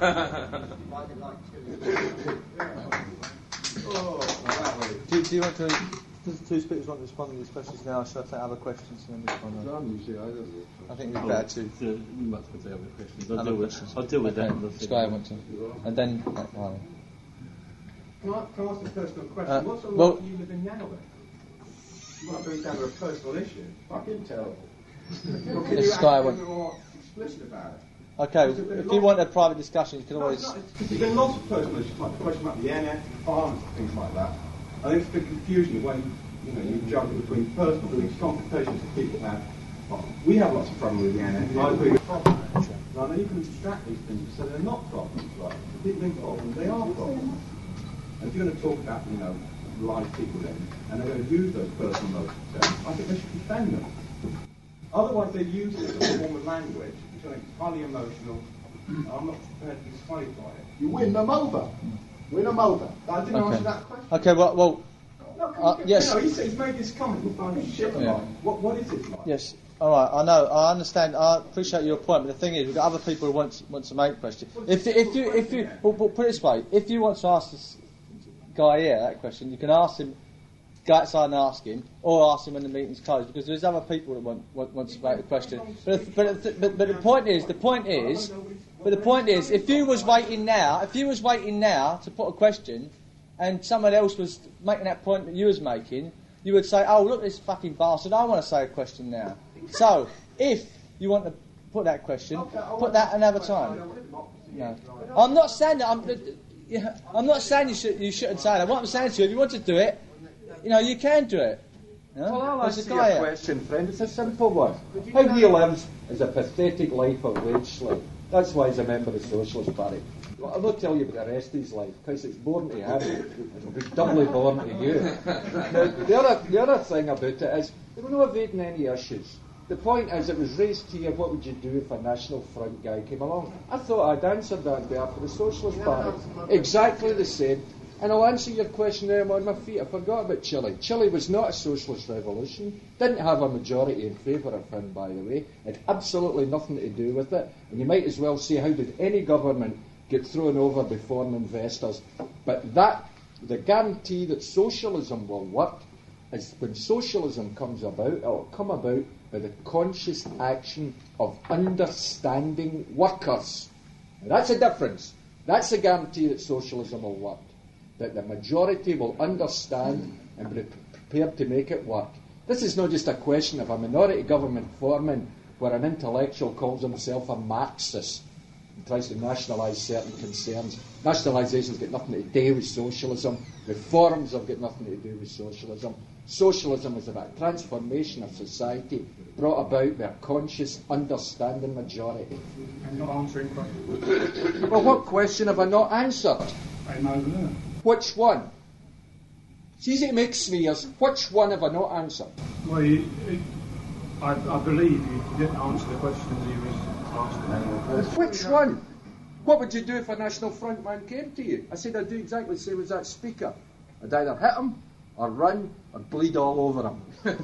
[SPEAKER 1] do, do you want to... Does the two speakers want to respond to these questions now? Shall I take other questions and then respond? I think we've got to.
[SPEAKER 3] You must have other questions. I'll
[SPEAKER 1] Other
[SPEAKER 3] deal with,
[SPEAKER 1] questions.
[SPEAKER 3] I'll deal with
[SPEAKER 1] Okay.
[SPEAKER 3] that.
[SPEAKER 1] Sky went to. And then... Uh, Harley.
[SPEAKER 12] Can I, can I ask a personal question?
[SPEAKER 1] Uh,
[SPEAKER 12] What's it like
[SPEAKER 1] well-
[SPEAKER 12] when you live in Yanoway? You might be down to a personal issue.
[SPEAKER 11] Fucking terrible.
[SPEAKER 12] Well, can
[SPEAKER 1] Yes,
[SPEAKER 12] you
[SPEAKER 1] Sky
[SPEAKER 12] act a
[SPEAKER 1] went-
[SPEAKER 12] bit more explicit about it?
[SPEAKER 1] Okay,
[SPEAKER 12] There's been
[SPEAKER 1] if
[SPEAKER 12] a
[SPEAKER 1] you
[SPEAKER 12] lot-
[SPEAKER 1] want a private discussion, you can
[SPEAKER 12] No,
[SPEAKER 1] always...
[SPEAKER 12] it's not. It's- There's been lots of personal issues, like the question about the N F, farms, things like that. I think it's a bit confusing when you know you jump between personal things, complications that people have. Well, we have lots of problems with the N F. I agree with problems. I know you can abstract these things so they're not problems, right? If people think problems, they are problems. And if you're going to talk about, you know, live people then, and they're going to use those personal motives, I think they should defend them. Otherwise, they use it as a form of language, which I think is highly emotional. And I'm not prepared to be swayed by it.
[SPEAKER 11] You win them over. Win them over.
[SPEAKER 12] I didn't
[SPEAKER 1] Okay.
[SPEAKER 12] answer that question.
[SPEAKER 1] Okay, well... well
[SPEAKER 12] No, can
[SPEAKER 1] Uh,
[SPEAKER 12] you-
[SPEAKER 1] yes.
[SPEAKER 12] You know, he's, he's made this comment with funny shit
[SPEAKER 1] Yeah.
[SPEAKER 12] like. What, what is it like?
[SPEAKER 1] Yes. All right. I know. I understand. I appreciate your point. But the thing is, we've got other people who want to, want to make questions. If if you if you well, well, put it this way, if you want to ask this guy here that question, you can ask him. Go outside and ask him, or ask him when the meeting's closed, because there's other people that want want, want to make the question. But but, but but the point is, the point is, but the point is, if you was waiting now, if you was waiting now to put a question, and someone else was making that point that you was making, you would say, oh, look, this fucking bastard, I want to say a question now. So, if you want to put that question, put that another time. No. I'm not saying that, I'm, yeah, I'm not saying you, should, you shouldn't say that. What I'm saying to you, if you want to do it, you know, you can do it. You know?
[SPEAKER 5] Well, I'll
[SPEAKER 1] There's
[SPEAKER 5] ask
[SPEAKER 1] a
[SPEAKER 5] you
[SPEAKER 1] guy
[SPEAKER 5] a
[SPEAKER 1] here.
[SPEAKER 5] question, friend. It's a simple one. How he lives is a pathetic life of wage slave. That's why he's a member of the Socialist Party. Well, I'll not tell you about the rest of his life, because it's boring to him. It'll be doubly boring to you. Now, the other, the other thing about it is, we're not evading any issues. The point is, it was raised here, what would you do if a National Front guy came along? I thought I'd answered that on behalf of the Socialist Party. Exactly the same. And I'll answer your question now, I'm on my feet. I forgot about Chile. Chile was not a socialist revolution. Didn't have a majority in favour of him, by the way. It had absolutely nothing to do with it. And you might as well say, how did any government get thrown over by foreign investors? But that, the guarantee that socialism will work is when socialism comes about, it will come about by the conscious action of understanding workers. Now, that's a difference. That's a guarantee that socialism will work. That the majority will understand and be prepared to make it work. This is not just a question of a minority government forming where an intellectual calls himself a Marxist.
[SPEAKER 13] and tries to nationalise certain concerns. Nationalisation's got nothing to do with socialism. Reforms have got nothing to do with socialism. Socialism is about transformation of society brought about by a conscious, understanding majority.
[SPEAKER 14] I'm not answering questions.
[SPEAKER 13] Well, what question have I not answered?
[SPEAKER 14] I'm over there.
[SPEAKER 13] Which one? It's easy to make smears. Which one have I not answered?
[SPEAKER 14] Well, you, it, I, I believe you didn't answer the questions you was asking.
[SPEAKER 13] Which one? What would you do if a National Front man came to you? I said I'd do exactly the same as that speaker. I'd either hit him, or run, or bleed all over him.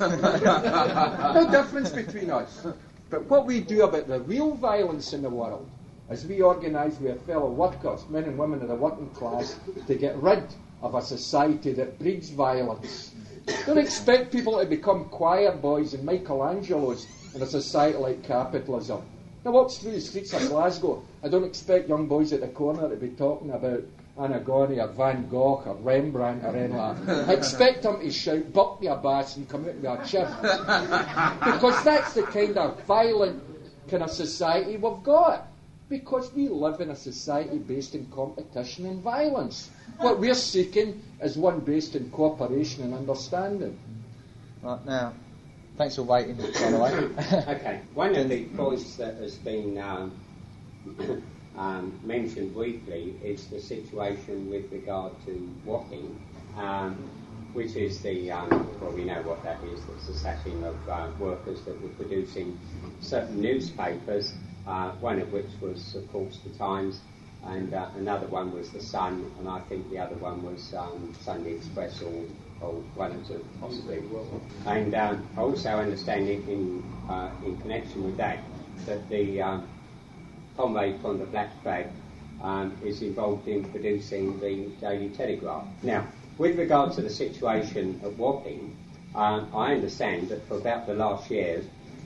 [SPEAKER 13] No difference between us. But what we do about the real violence in the world is we organise with our fellow workers, men and women of the working class, to get rid of a society that breeds violence. Don't expect people to become choir boys and Michelangelos in a society like capitalism. Now, walks through the streets of Glasgow, I don't expect young boys at the corner to be talking about Anagoni or Van Gogh or Rembrandt or anything like that. I expect them to shout, "Buck me a bass," and come out with a chip. Because that's the kind of violent kind of society we've got. Because we live in a society based in competition and violence. What we're seeking is one based in cooperation and understanding.
[SPEAKER 1] Right, now, thanks for waiting, by the way.
[SPEAKER 15] Okay, one of the points that has been um, um, mentioned briefly is the situation with regard to Wapping, um, which is the, um, well, we know what that is, it's the sacking of uh, workers that were producing certain newspapers, uh, one of which was, of course, the Times, and uh, another one was the Sun, and I think the other one was um, Sunday Express, or, or one or two, possibly. And um, I also understand in, in, uh, in connection with that, that the um, comrade from the Black Flag um, is involved in producing the Daily Telegraph. Now, with regard to the situation at Wapping, um, I understand that for about the last year,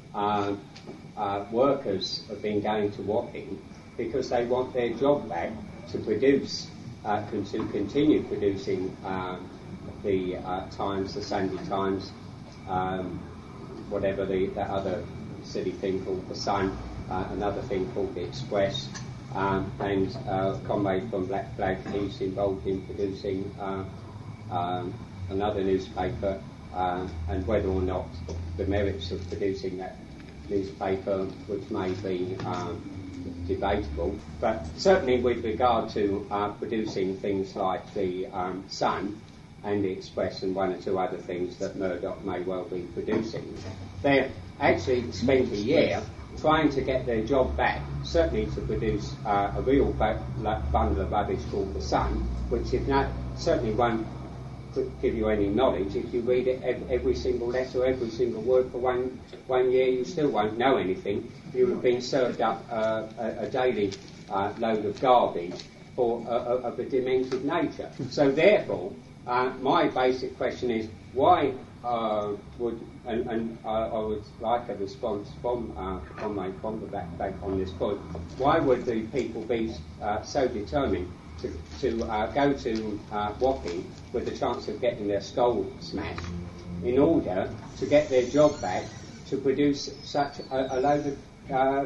[SPEAKER 15] um, uh, workers have been going to Wapping because they want their job back to produce, uh, con- to continue producing um, the uh, Times, the Sunday Times, um, whatever the, that other silly thing called the Sun, uh, another thing called the Express, um, and uh, comrade from Black Flag, he's involved in producing uh, um, another newspaper, uh, and whether or not the merits of producing that newspaper, which may be um, debatable, but certainly with regard to uh, producing things like the um, Sun and the Express and one or two other things that Murdoch may well be producing, they've actually spent a year trying to get their job back, certainly to produce uh, a real bu- bundle of rubbish called the Sun, which if not, certainly won't give you any knowledge. If you read it every, every single letter, every single word for one one year, you still won't know anything. You would have been served up uh, a, a daily uh, load of garbage for uh, of a demented nature. So therefore, uh, my basic question is, why uh, would, and, and I, I would like a response from uh, from, my, from the back, back on this point, why would the people be uh, so determined to, to uh, go to uh, Wapping with the chance of getting their skull smashed in order to get their job back to produce such a, a load of uh,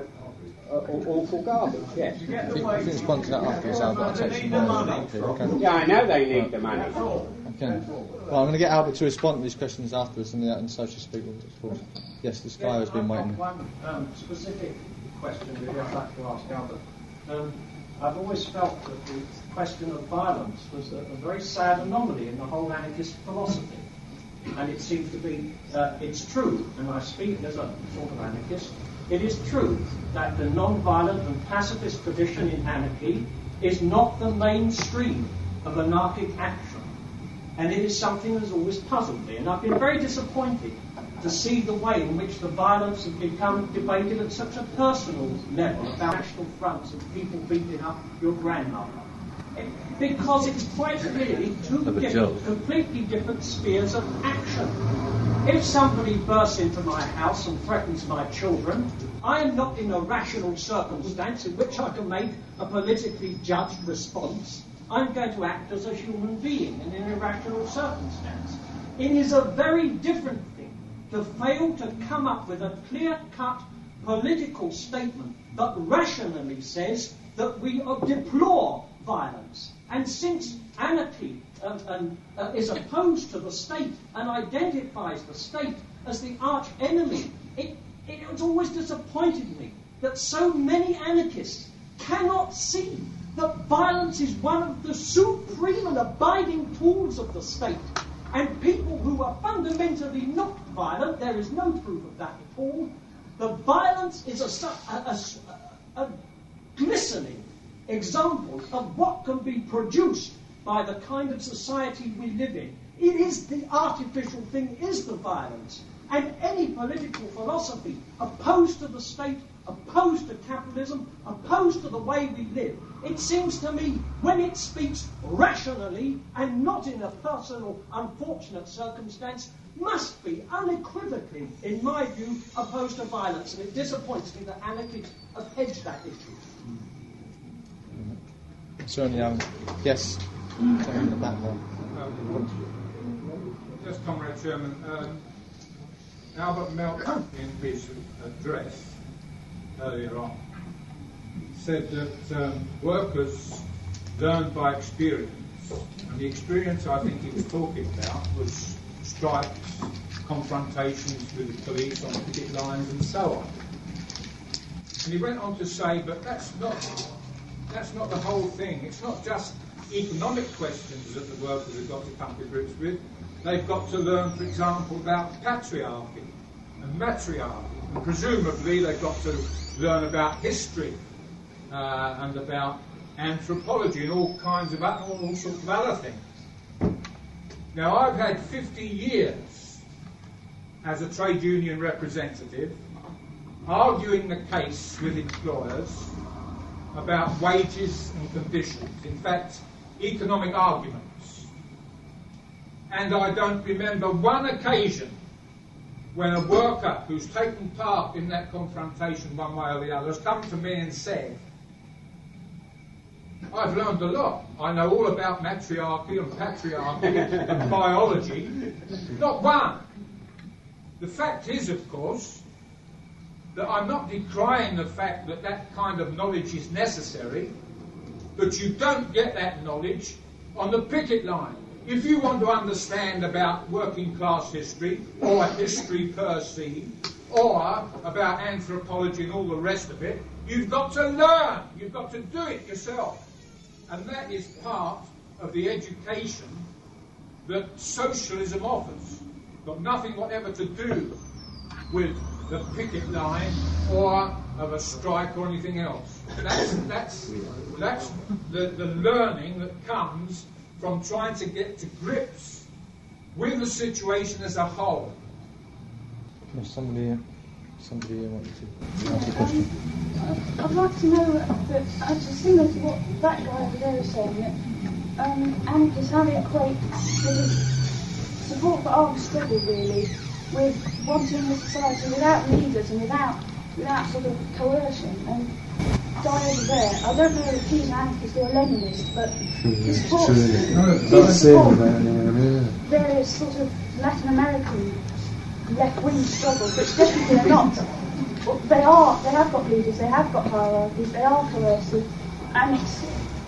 [SPEAKER 15] awful garbage? Yes.
[SPEAKER 1] You can respond to that afterwards, Albert. I'll take some more. Okay.
[SPEAKER 15] Yeah, I know they need the money.
[SPEAKER 1] Okay. Well, I'm going to get Albert to respond to these questions afterwards, and the and social people, of course. Yes, this guy has been waiting.
[SPEAKER 16] One um, specific question really I'd like to ask Albert. Um, I've always felt that the question of violence was a, a very sad anomaly in the whole anarchist philosophy. And it seems to be, uh, it's true, and I speak as a sort of anarchist, it is true that the non-violent and pacifist tradition in anarchy is not the mainstream of anarchic action. And it is something that has always puzzled me. And I've been very disappointed to see the way in which the violence has become debated at such a personal level about national fronts of people beating up your grandmother. Because it's quite clearly two different, completely different spheres of action. If somebody bursts into my house and threatens my children, I am not in a rational circumstance in which I can make a politically judged response. I'm going to act as a human being in an irrational circumstance. It is a very different thing to fail to come up with a clear-cut political statement that rationally says that we uh, deplore violence. And since anarchy uh, um, uh, is opposed to the state and identifies the state as the arch enemy, it, it has always disappointed me that so many anarchists cannot see that violence is one of the supreme and abiding tools of the state. And people who are fundamentally not violent, there is no proof of that at all, the violence is a, a, a, a glistening example of what can be produced by the kind of society we live in. It is the artificial thing, is the violence. And any political philosophy opposed to the state, opposed to capitalism, opposed to the way we live, it seems to me, when it speaks rationally and not in a personal, unfortunate circumstance, must be unequivocally, in my view, opposed to violence. And it disappoints me that anarchists have hedged that issue.
[SPEAKER 1] Certainly, um, yes. Coming in the back there.
[SPEAKER 17] Um, just, Comrade Chairman, um, Albert Melton, in his address earlier on, said that um, workers learn by experience, and the experience I think he was talking about was strikes, confrontations with the police on picket lines, and so on. And he went on to say, but that's not that's not the whole thing. It's not just economic questions that the workers have got to come to grips with. They've got to learn, for example, about patriarchy and matriarchy, and presumably they've got to learn about history uh, and about anthropology and all kinds of all, all sorts of other things. Now, I've had fifty years as a trade union representative arguing the case with employers about wages and conditions. In fact, economic arguments. And I don't remember one occasion when a worker who's taken part in that confrontation one way or the other has come to me and said, I've learned a lot. I know all about matriarchy and patriarchy and biology. Not one. The fact is, of course, that I'm not decrying the fact that that kind of knowledge is necessary, but you don't get that knowledge on the picket line. If you want to understand about working class history, or history per se, or about anthropology and all the rest of it, you've got to learn. You've got to do it yourself. And that is part of the education that socialism offers. Got nothing whatever to do with the picket line or of a strike or anything else. That's, that's, that's the, the learning that comes from trying to get to grips with the situation as a whole.
[SPEAKER 1] There's somebody, somebody here wanted to ask a question.
[SPEAKER 4] Um, I'd like to know that, as similar to what that guy over there was saying, that um, anarchists, how they equate sort of support for armed struggle, really, with wanting a society without leaders and without without sort of coercion. And guy over there, I don't know if he's an anarchist or a Leninist, but he supports, he supports various sort of Latin American left-wing struggles, which definitely are not. They are. They have got leaders. They have got hierarchies. They are coercive, and it's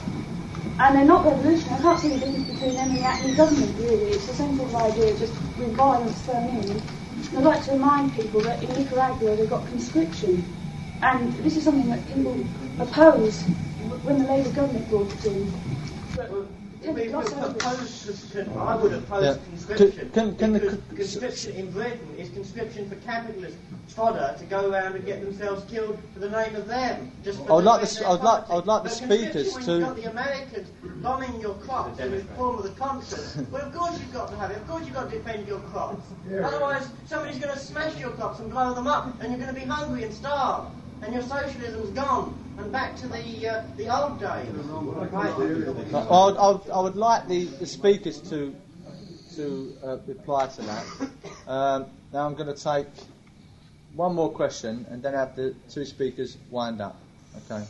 [SPEAKER 4] and they're not revolutionary. I can't see the difference between them and the acting government. Really, it's the same sort of idea, just with violence thrown in. And I'd like to remind people that in Nicaragua they've got conscription, and this is something that people opposed when the Labour government brought it in. But,
[SPEAKER 8] We would oppose, I would oppose
[SPEAKER 1] Yeah.
[SPEAKER 8] conscription.
[SPEAKER 1] Can- can- can
[SPEAKER 8] because
[SPEAKER 1] the-
[SPEAKER 8] conscription in Britain is conscription for capitalist fodder to go around and get themselves killed for the name of them. Just for
[SPEAKER 1] I would
[SPEAKER 8] the
[SPEAKER 1] like
[SPEAKER 8] name
[SPEAKER 1] the-
[SPEAKER 8] of their
[SPEAKER 1] I would like-
[SPEAKER 8] party.
[SPEAKER 1] I would like the
[SPEAKER 8] But
[SPEAKER 1] speakers
[SPEAKER 8] conscription when
[SPEAKER 1] to-
[SPEAKER 8] you've got the Americans bombing your crops in the form of the conscience. Well, of course you've got to have it. Of course you've got to defend your crops.
[SPEAKER 14] Yeah.
[SPEAKER 8] Otherwise, somebody's going to smash your crops and blow them up, and you're going to be hungry and starve, and your socialism's gone. And back to the uh, the old days.
[SPEAKER 1] No, I, would, I, would, I would like the, the speakers to to uh, reply to that. Um, now I'm going to take one more question and then have the two speakers wind up. Okay.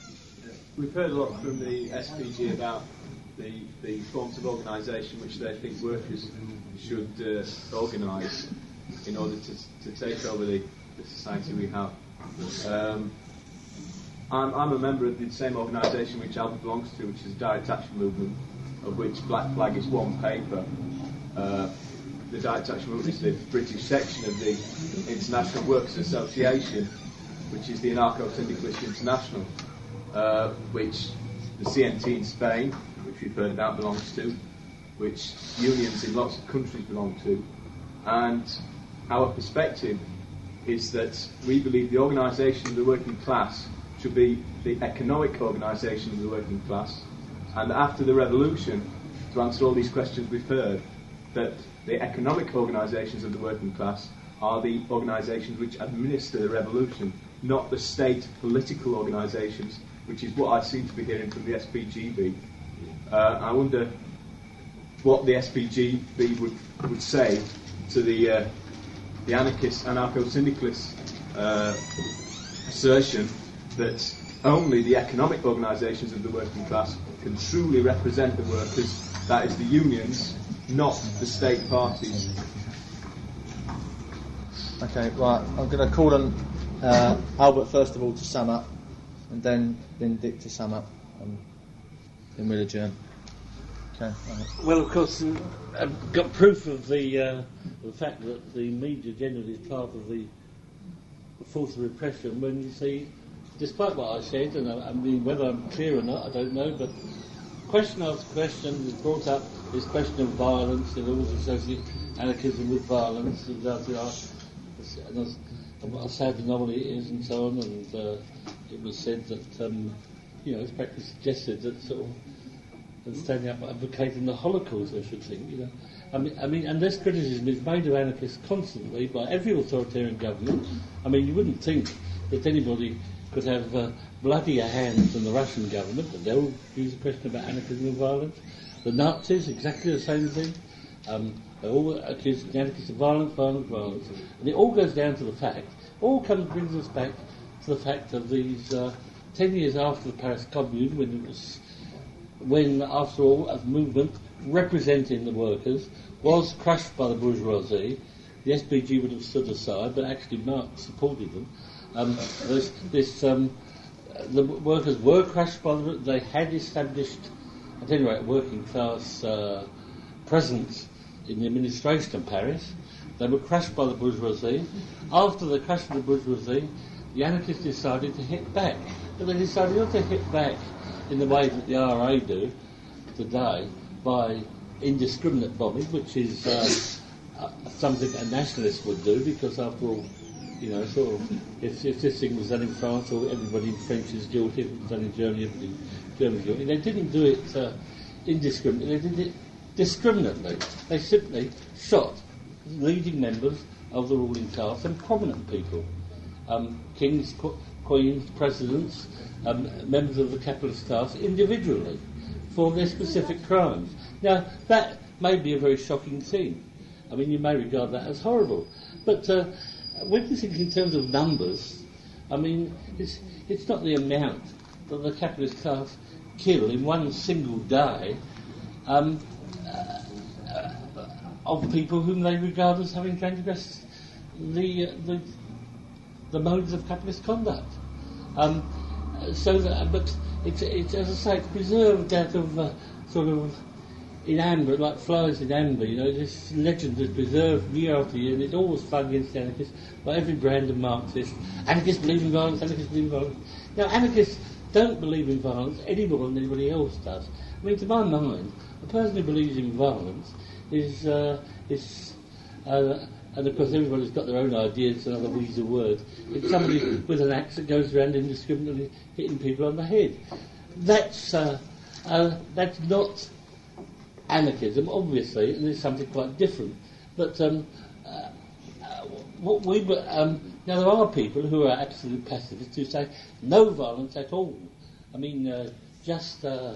[SPEAKER 18] We've heard a lot from the S P G about the, the forms of organisation which they think workers should uh, organise in order to, to take over the, the society we have. Um, I'm, I'm a member of the same organisation which Albert belongs to, which is the Direct Action Movement, of which Black Flag is one paper. Uh, the Direct Action Movement is the British section of the International Workers' Association, which is the Anarcho-Syndicalist International, uh, which the C N T in Spain, which we've heard about, belongs to, which unions in lots of countries belong to. And our perspective is that we believe the organisation of the working class should be the economic organisation of the working class, and after the revolution, to answer all these questions we've heard, that the economic organisations of the working class are the organisations which administer the revolution, not the state political organisations, which is what I seem to be hearing from the S P G B. Uh, I wonder what the S P G B would, would say to the, uh, the anarchist, anarcho-syndicalist uh, assertion that only the economic organisations of the working class can truly represent the workers, that is the unions, not the state parties.
[SPEAKER 1] Okay, right, I'm going to call on uh, Albert first of all to sum up, and then, then Dick to sum up, and then we'll adjourn. Okay. Right.
[SPEAKER 3] Well, of course, uh, I've got proof of the, uh, the fact that the media generally is part of the force of repression when you see, despite what I said, and I, I mean whether I'm clear or not, I don't know, but question after question is brought up, this question of violence, and always associate anarchism with violence, and uh, what a sad anomaly it is, and so on, and uh, it was said that, um, you know, it's practically suggested that sort of and standing up advocating the Holocaust, I should think, you know. I mean, I mean, and this criticism is made of anarchists constantly by every authoritarian government. I mean, you wouldn't think that anybody could have uh, bloodier hands than the Russian government, but they'll use a question about anarchism and violence. The Nazis, exactly the same thing. Um, they all accuse the anarchists of violence, violence, violence. And it all goes down to the fact, all comes brings us back to the fact of these uh, ten years after the Paris Commune, when it was when, after all, a movement representing the workers was crushed by the bourgeoisie. The S P G would have stood aside, but actually Marx supported them. Um, this, this, um, the workers were crushed by the... They had established, at any rate, a working class uh, presence in the administration of Paris. They were crushed by the bourgeoisie. After the crush of the bourgeoisie, the anarchists decided to hit back. But they decided not to hit back in the way that the R A do today, by indiscriminate bombing, which is uh, uh, something a nationalist would do, because after all, you know, sort of, if, if this thing was done in France, or everybody in French is guilty, if it was done in Germany, everybody in Germany is guilty. They didn't do it uh, indiscriminately, they did it discriminately. They simply shot leading members of the ruling class and prominent people. Um, kings, qu- queens, presidents, um, members of the capitalist class individually for their specific crimes. Now, that may be a very shocking thing. I mean, you may regard that as horrible. But uh, when you think in terms of numbers, I mean, it's, it's not the amount that the capitalist class kill in one single day um, uh, uh, of people whom they regard as having transgressed the, uh, the, the modes of capitalist conduct. Um, so that, but it's, it's, as I say, it's preserved out of uh, sort of in amber, like flies in amber, you know, this legend is preserved year after year, and it's always fought against anarchists by every brand of Marxist. Anarchists believe in violence, anarchists believe in violence. Now, anarchists don't believe in violence any more than anybody else does. I mean, to my mind, a person who believes in violence is, uh, is uh, and of course everybody's got their own ideas, another weasel word. It's somebody with an axe that goes around indiscriminately hitting people on the head. That's, uh, uh, that's not anarchism, obviously, and it's something quite different. But um, uh, uh, what we um, now there are people who are absolute pacifists who say no violence at all. I mean, uh, just uh,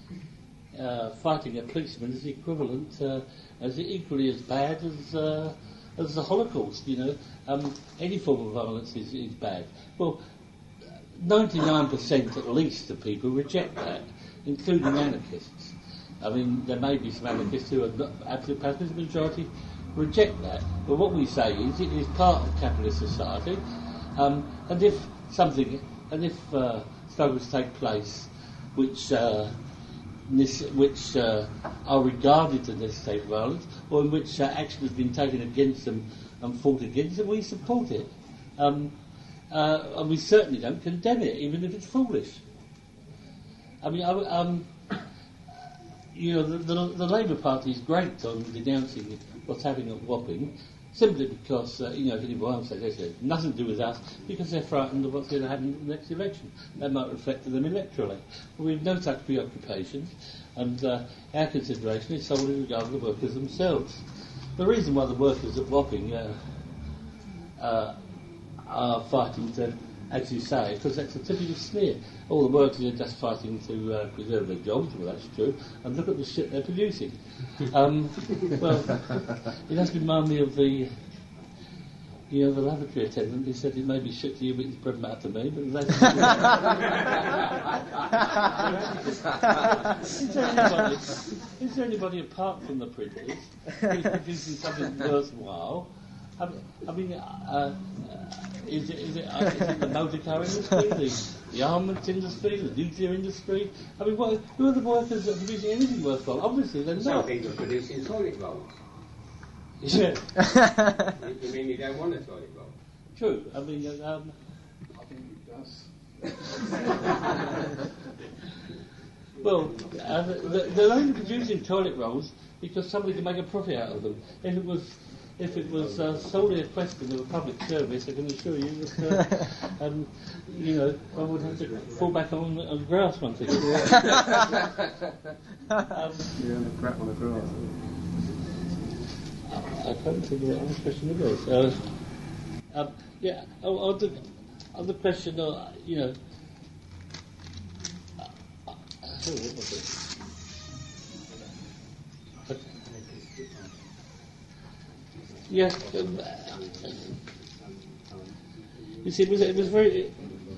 [SPEAKER 3] uh, fighting a policeman is equivalent, uh, as equally as bad as uh, as the Holocaust. You know, um, any form of violence is, is bad. Well, ninety-nine percent at least of people reject that, including anarchists. I mean, there may be some anarchists who are not absolute pacifists, the majority reject that. But what we say is it is part of capitalist society, um, and if something and if uh, struggles take place which uh, This, which uh, are regarded to necessitate violence, or in which uh, action has been taken against them and fought against them, we support it. Um, uh, and we certainly don't condemn it, even if it's foolish. I mean, I, um, you know, the, the, the Labour Party is great on denouncing what's happening at Wapping, simply because, uh, you know, if anyone says they said nothing to do with us, because they're frightened of what's going to happen in the next election. That might reflect to them electorally. But we have no such preoccupations, and uh, our consideration is solely regarding the workers themselves. The reason why the workers at Wapping uh, uh, are fighting to, as you say, because that's a typical smear. All the workers are just fighting to uh, preserve their jobs, well that's true, and look at the shit they're producing. Um, well, it does remind me of the, you know, the lavatory attendant who said it may be shit to you, but it's bread and butter to me, but that's... is, there anybody, is there anybody apart from the printers who's producing something worthwhile? I mean, I mean uh, uh, is, it, is, it, uh, is it the motor car industry, the, the armaments industry, the nuclear industry? I mean, what, who are the workers that are producing anything worthwhile? Obviously, they're not.
[SPEAKER 15] Some people are producing toilet rolls.
[SPEAKER 3] Yeah.
[SPEAKER 15] you, you mean you don't want a toilet roll?
[SPEAKER 3] True. I mean, um,
[SPEAKER 11] I think it does.
[SPEAKER 3] well, uh, they're only producing toilet rolls because somebody can make a profit out of them. If it was If it was uh, solely a question of a public service, I can assure you that, uh, um, you know, I would have to fall back on, on grass once again. um,
[SPEAKER 11] You're on the crap on the grass.
[SPEAKER 3] I can't think of what the question was. Uh, um, yeah, on, on, the, on the question of, you know, uh, uh, oh, what was it? Yes, um, you see, it was, it was very,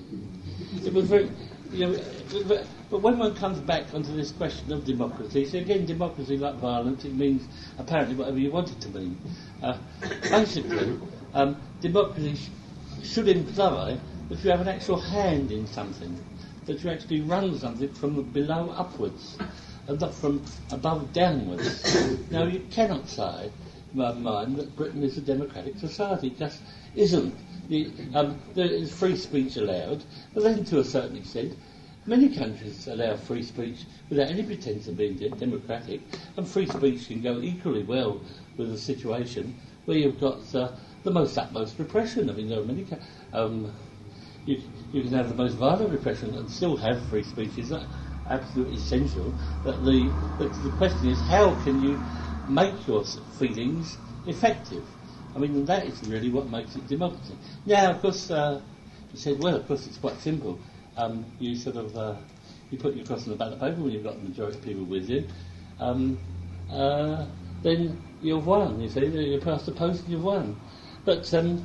[SPEAKER 3] it was very, you know, but, but when one comes back onto this question of democracy, so again, democracy, like violence, it means apparently whatever you want it to mean. Uh, basically, um, democracy sh- should imply that you have an actual hand in something, that you actually run something from below upwards, and not from above downwards. Now, you cannot say, in my mind, that Britain is a democratic society. It just isn't. The, um, there is free speech allowed, but then to a certain extent, many countries allow free speech without any pretence of being de- democratic, and free speech can go equally well with a situation where you've got uh, the most utmost repression. I mean, there are many... Ca- um, you, you can have the most violent repression and still have free speech. Is that absolutely essential? That the, the the question is, how can you make your feelings effective? I mean, that is really what makes it democracy. Now, of course, uh, you said, well, of course, it's quite simple. Um, you sort of uh, you put your cross on the ballot paper when you've got the majority of people with you. Um, uh, then you've won. You see, you pass the post and you've won. But um,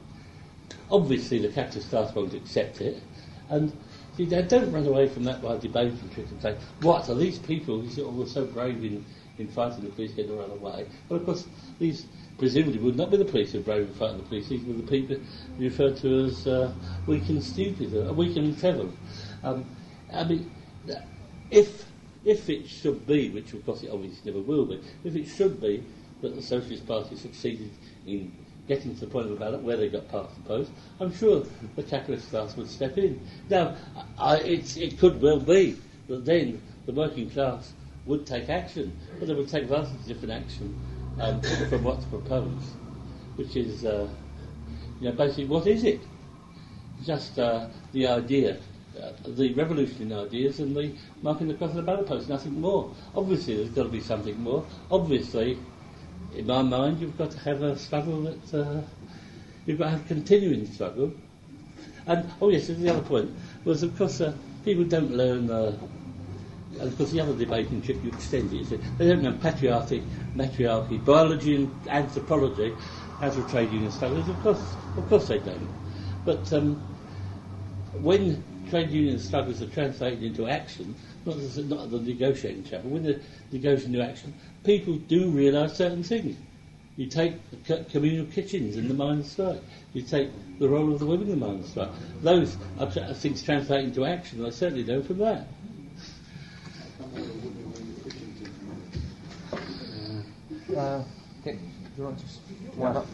[SPEAKER 3] obviously, the capitalist class won't accept it, and see, they don't run away from that by debating trick and say, "What are these people who sort of were so brave in?" in fighting the police, getting to run away. But of course, these presumably would not be the police who are brave in fighting the police. These were the people referred to as uh, weak and stupid, uh, weak and clever. Um, I mean, if if it should be, which of course it obviously never will be, if it should be that the Socialist Party succeeded in getting to the point of the ballot where they got past the post, I'm sure the capitalist class would step in. Now, I, it's, it could well be that then the working class would take action, but they would take vastly different action um, from what's proposed, which is, uh, you know, basically, what is it? Just uh, the idea, uh, the revolution in ideas and the marking the cross on the ballot post, nothing more. Obviously, there's got to be something more. Obviously, in my mind, you've got to have a struggle that, uh, you've got to have continuing struggle. And, oh yes, the other point was, of course, uh, people don't learn... Uh, And of course, the other debating trick you extend it is that they don't know patriarchy, matriarchy, biology and anthropology, how to trade union struggles. Of course, of course they don't. But um, when trade union struggles are translated into action, not the, not the negotiating chapter, when they're negotiating into action, people do realise certain things. You take the co- communal kitchens in the miners' strike. You take the role of the women in the miners' strike. Those are tra- things translate into action. I certainly know from that.
[SPEAKER 5] Uh, okay. Do you want to wind up?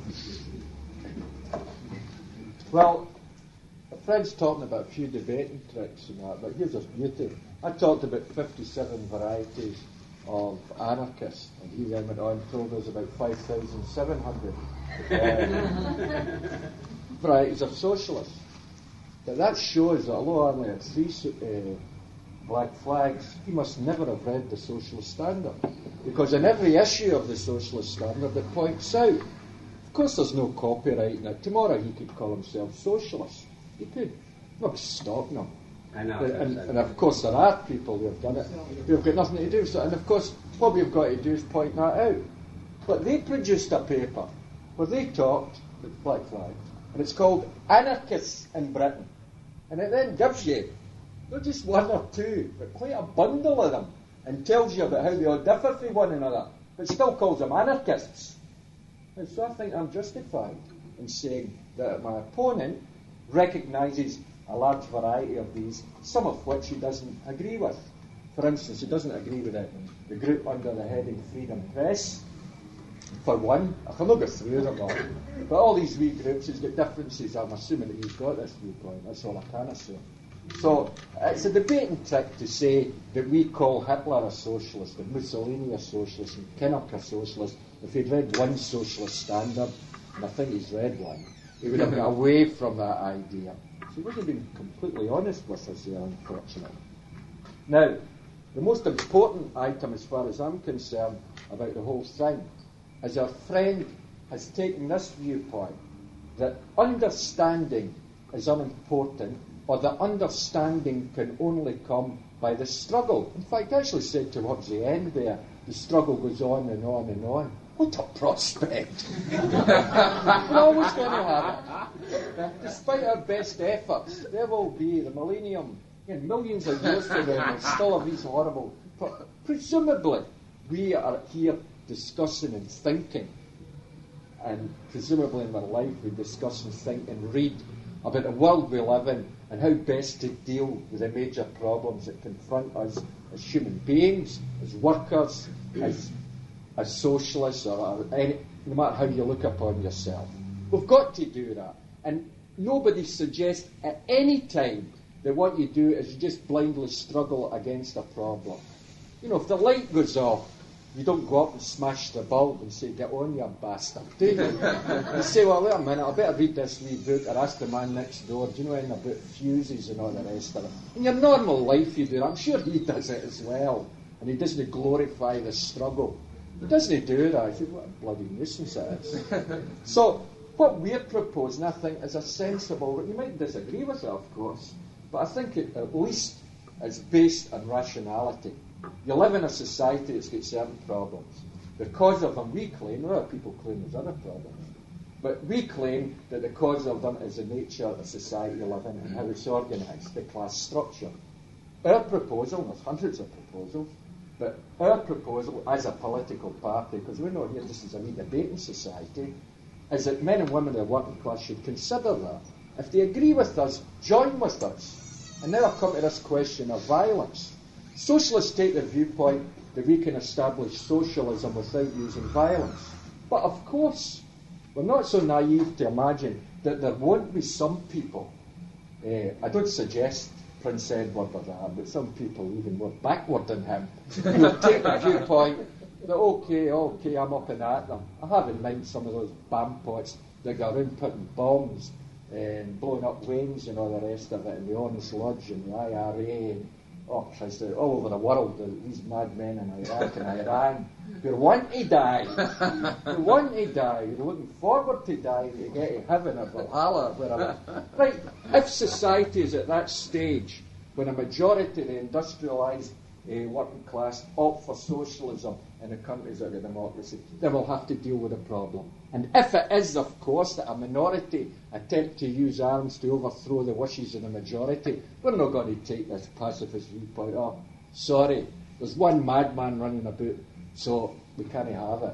[SPEAKER 5] Well, a friend's talking about a few debating tricks and that, but here's a beauty. I talked about fifty-seven varieties of anarchists, and he then went on and told us about five thousand seven hundred uh, varieties of socialists. But that shows that although I only had three uh, black flags, he must never have read the Socialist Standard, because in every issue of the Socialist Standard it points out, of course there's no copyright in it. Tomorrow he could call himself socialist. He could. Nobody's stopping him.
[SPEAKER 15] I know,
[SPEAKER 5] and, and, and of course there are people who have done it who have got nothing to do with it. And of course what we've got to do is point that out. But they produced a paper where they talked with Black Flag, and it's called Anarchists in Britain. And it then gives you not just one or two, but quite a bundle of them, and tells you about how they all differ from one another, but still calls them anarchists. And so I think I'm justified in saying that my opponent recognises a large variety of these, some of which he doesn't agree with. For instance, he doesn't agree with the, the group under the heading Freedom Press. For one, I can not go through them all, but all these wee groups, he's got differences. I'm assuming that he's got this viewpoint. That's all I can assume. So it's a debating trick to say that we call Hitler a socialist, and Mussolini a socialist, and Kinnock a socialist. If he'd read one Socialist Standard, and I think he's read one, he would have got away from that idea. So he wasn't being completely honest with us there, unfortunately. Now, the most important item, as far as I'm concerned, about the whole thing, is our friend has taken this viewpoint that understanding is unimportant, or that understanding can only come by the struggle. In fact, I actually said towards the end there, the struggle goes on and on and on. What a prospect! We're always going to have it. Despite our best efforts, there will be the millennium, again, millions of years from now, we'll still have these horrible... Pro- presumably, we are here discussing and thinking, and presumably in our life we discuss and think and read about the world we live in and how best to deal with the major problems that confront us as human beings, as workers, as as socialists, or any, no matter how you look upon yourself. We've got to do that. And nobody suggests at any time that what you do is you just blindly struggle against a problem. You know, if the light goes off, you don't go up and smash the bulb and say, "Get on, you bastard," do you? You say, "Well, wait a minute, I better read this wee book," or ask the man next door, "Do you know anything about fuses and all the rest of it?" In your normal life you do it. I'm sure he does it as well. And he doesn't glorify the struggle. He doesn't do that. I think, what a bloody nuisance it is. So, what we're proposing, I think, is a sensible... You might disagree with it, of course, but I think it at least is based on rationality. You live in a society that's got certain problems. The cause of them, we claim, other people claim there's other problems, but we claim that the cause of them is the nature of the society you live in and how it's organised, the class structure. Our proposal, there's hundreds of proposals, but our proposal as a political party, because we're not here just as a wee debating society, is that men and women of the working class should consider that. If they agree with us, join with us. And now I come to this question of violence. Socialists take the viewpoint that we can establish socialism without using violence. But of course, we're not so naive to imagine that there won't be some people, uh, I don't suggest Prince Edward or that, but some people even more backward than him, who take the viewpoint that, okay, okay, I'm up and at them. I have in mind some of those bampots that go around putting bombs and blowing up planes and all the rest of it, and the Honest Lodge and the I R A and oh, Christ, all over the world, these madmen in Iraq and Iran who want to die, who want to die, who are looking forward to die to get to heaven or Valhalla or wherever. Right, if society is at that stage when a majority of the industrialised uh, working class opt for socialism in the countries that are democracy, then we'll have to deal with the problem. And if it is, of course, that a minority attempt to use arms to overthrow the wishes of the majority, we're not going to take this pacifist viewpoint. Oh, sorry, there's one madman running about, so we can't have it.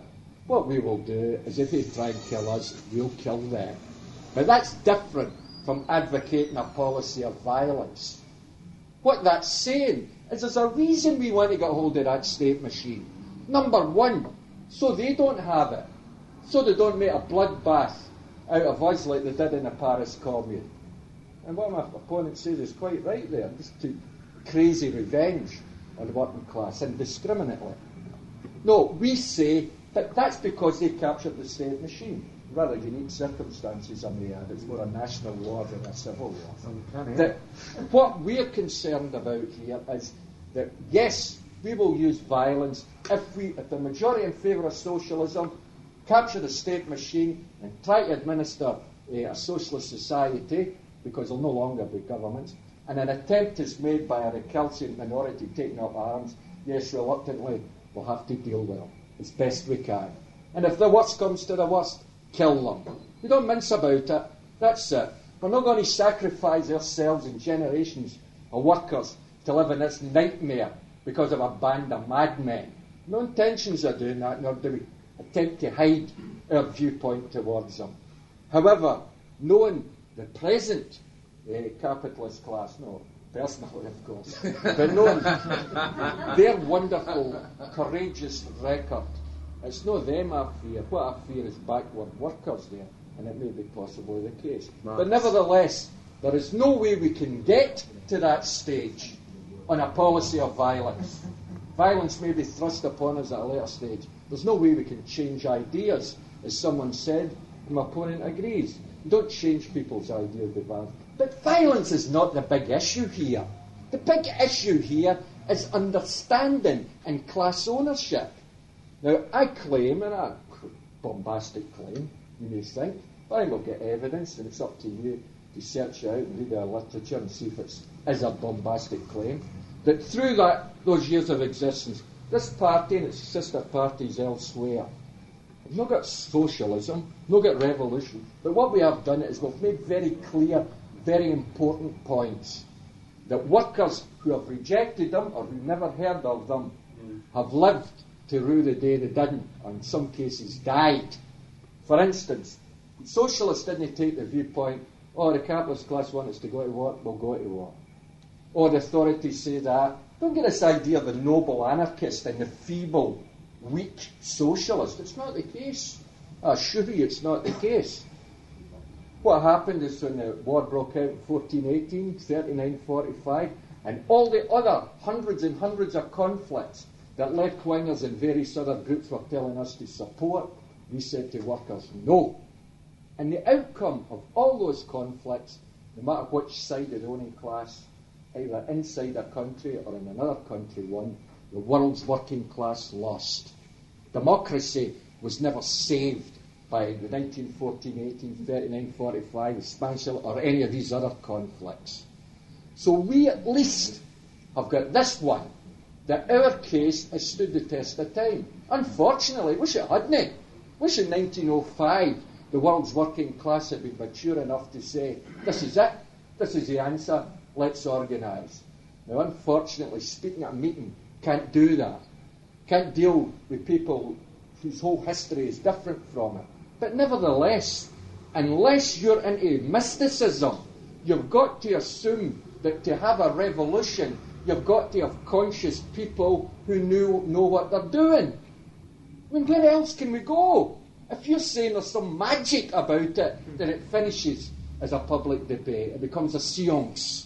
[SPEAKER 13] what we will do is if they try and kill us, we'll kill them. But that's different from advocating a policy of violence. What that's saying is there's a reason we want to get hold of that state machine. Number one, so they don't have it. So they don't make a bloodbath out of us like they did in the Paris Commune. And what my opponent says is quite right there. Just to crazy revenge on the working class indiscriminately. No, we say that that's because they captured the state machine. Rather unique circumstances, I may add. It's more a national war than a civil war. That what we're concerned about here is that, yes, we will use violence if we, if the majority in favour of socialism, capture the state machine and try to administer a, a socialist society, because there'll no longer be governments, and an attempt is made by a recalcitrant minority taking up arms. Yes, reluctantly, we'll have to deal with them as best we can. And if the worst comes to the worst, kill them. We don't mince about it. That's it. We're not going to sacrifice ourselves and generations of workers to live in this nightmare because of a band of madmen. No intentions of doing that, nor do we attempt to hide our viewpoint towards them. However, knowing the present uh, capitalist class, no, personally of course, but knowing their wonderful, courageous record, it's not them I fear. What I fear is backward workers there, and it may be possibly the case. Right. But nevertheless, there is no way we can get to that stage on a policy of violence. Violence may be thrust upon us at a later stage. There's no way we can change ideas, as someone said, and my opponent agrees. You don't change people's ideas of violence. But violence is not the big issue here. The big issue here is understanding and class ownership. Now, I claim, and a bombastic claim, you may think, but I will get evidence, and it's up to you to search out and read our literature and see if it is a bombastic claim, that through that those years of existence, this party and its sister parties elsewhere have not got socialism, not got revolution, but what we have done is we've made very clear, very important points that workers who have rejected them or who never heard of them mm. have lived to rue the day they didn't, or in some cases died. For instance, socialists didn't take the viewpoint, oh, the capitalist class want us to go to work, we'll go to work. Or the authorities say that. Don't get this idea of the noble anarchist and the feeble, weak socialist. It's not the case. I assure you it's not the case. What happened is when the war broke out in fourteen eighteen, thirty-nine forty-five, and all the other hundreds and hundreds of conflicts that left-wingers and various other groups were telling us to support, we said to workers, no. And the outcome of all those conflicts, no matter which side of the owning class, either inside a country or in another country won, the world's working class lost. Democracy was never saved by the nineteen fourteen eighteen, thirty-nine forty-five, expansion, or any of these other conflicts. So we at least have got this one, that our case has stood the test of time. Unfortunately, wish it hadn't. Wish in nineteen oh five the world's working class had been mature enough to say, this is it, this is the answer, let's organise. Now, unfortunately, speaking at a meeting can't do that. Can't deal with people whose whole history is different from it. But nevertheless, unless you're into mysticism, you've got to assume that to have a revolution, you've got to have conscious people who knew, know what they're doing. I mean, where else can we go? If you're saying there's some magic about it, then it finishes as a public debate. It becomes a seance.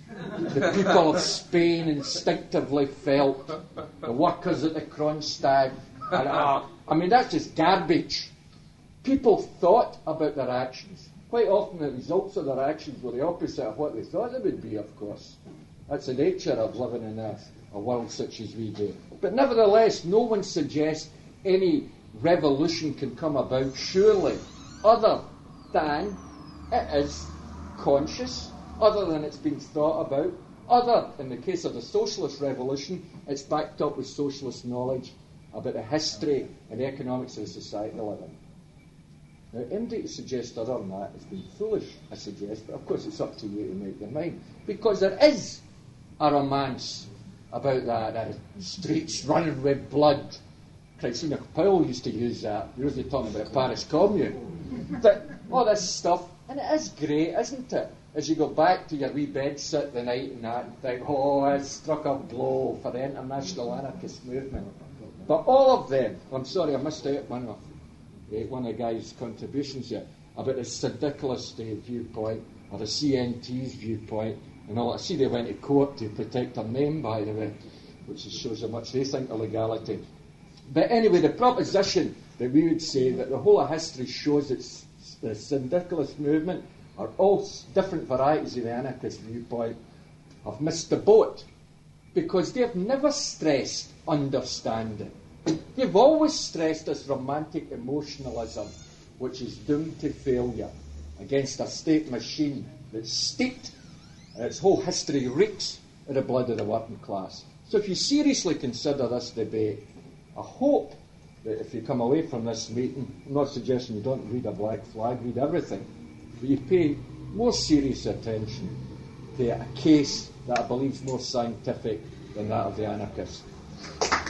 [SPEAKER 13] The people of Spain instinctively felt, the workers at the Kronstadt, and, uh, I mean, that's just garbage. People thought about their actions. Quite often the results of their actions were the opposite of what they thought they would be, of course. That's the nature of living in a, a world such as we do. But nevertheless, no one suggests any revolution can come about, surely, other than it is conscious, other than it's been thought about, other, in the case of the socialist revolution, it's backed up with socialist knowledge about the history and the economics of the society they live in. Now, anybody to suggest other than that has been foolish, I suggest, but of course it's up to you to make your mind. Because there is a romance about that, uh, streets running with blood, Christ, Enoch Powell used to use that. He was talking about Paris Commune. But all this stuff, and it is great, isn't it? As you go back to your wee bed sit the night and that, and think, oh, I struck a blow for the international anarchist movement. But all of them, I'm sorry, I missed out one of uh, one of the guy's contributions here about the syndicalist uh, viewpoint or the C N T's viewpoint and all that. I see they went to court to protect their name, by the way, which shows how much they think of legality. But anyway, the proposition that we would say that the whole of history shows that the syndicalist movement are all different varieties of the anarchist viewpoint have missed the boat because they've never stressed understanding. They've always stressed this romantic emotionalism which is doomed to failure against a state machine that's steeped, and its whole history reeks of the blood of the working class. So if you seriously consider this debate, I hope that if you come away from this meeting, I'm not suggesting you don't read a black flag, read everything, but you pay more serious attention to a case that I believe is more scientific than that of the anarchists.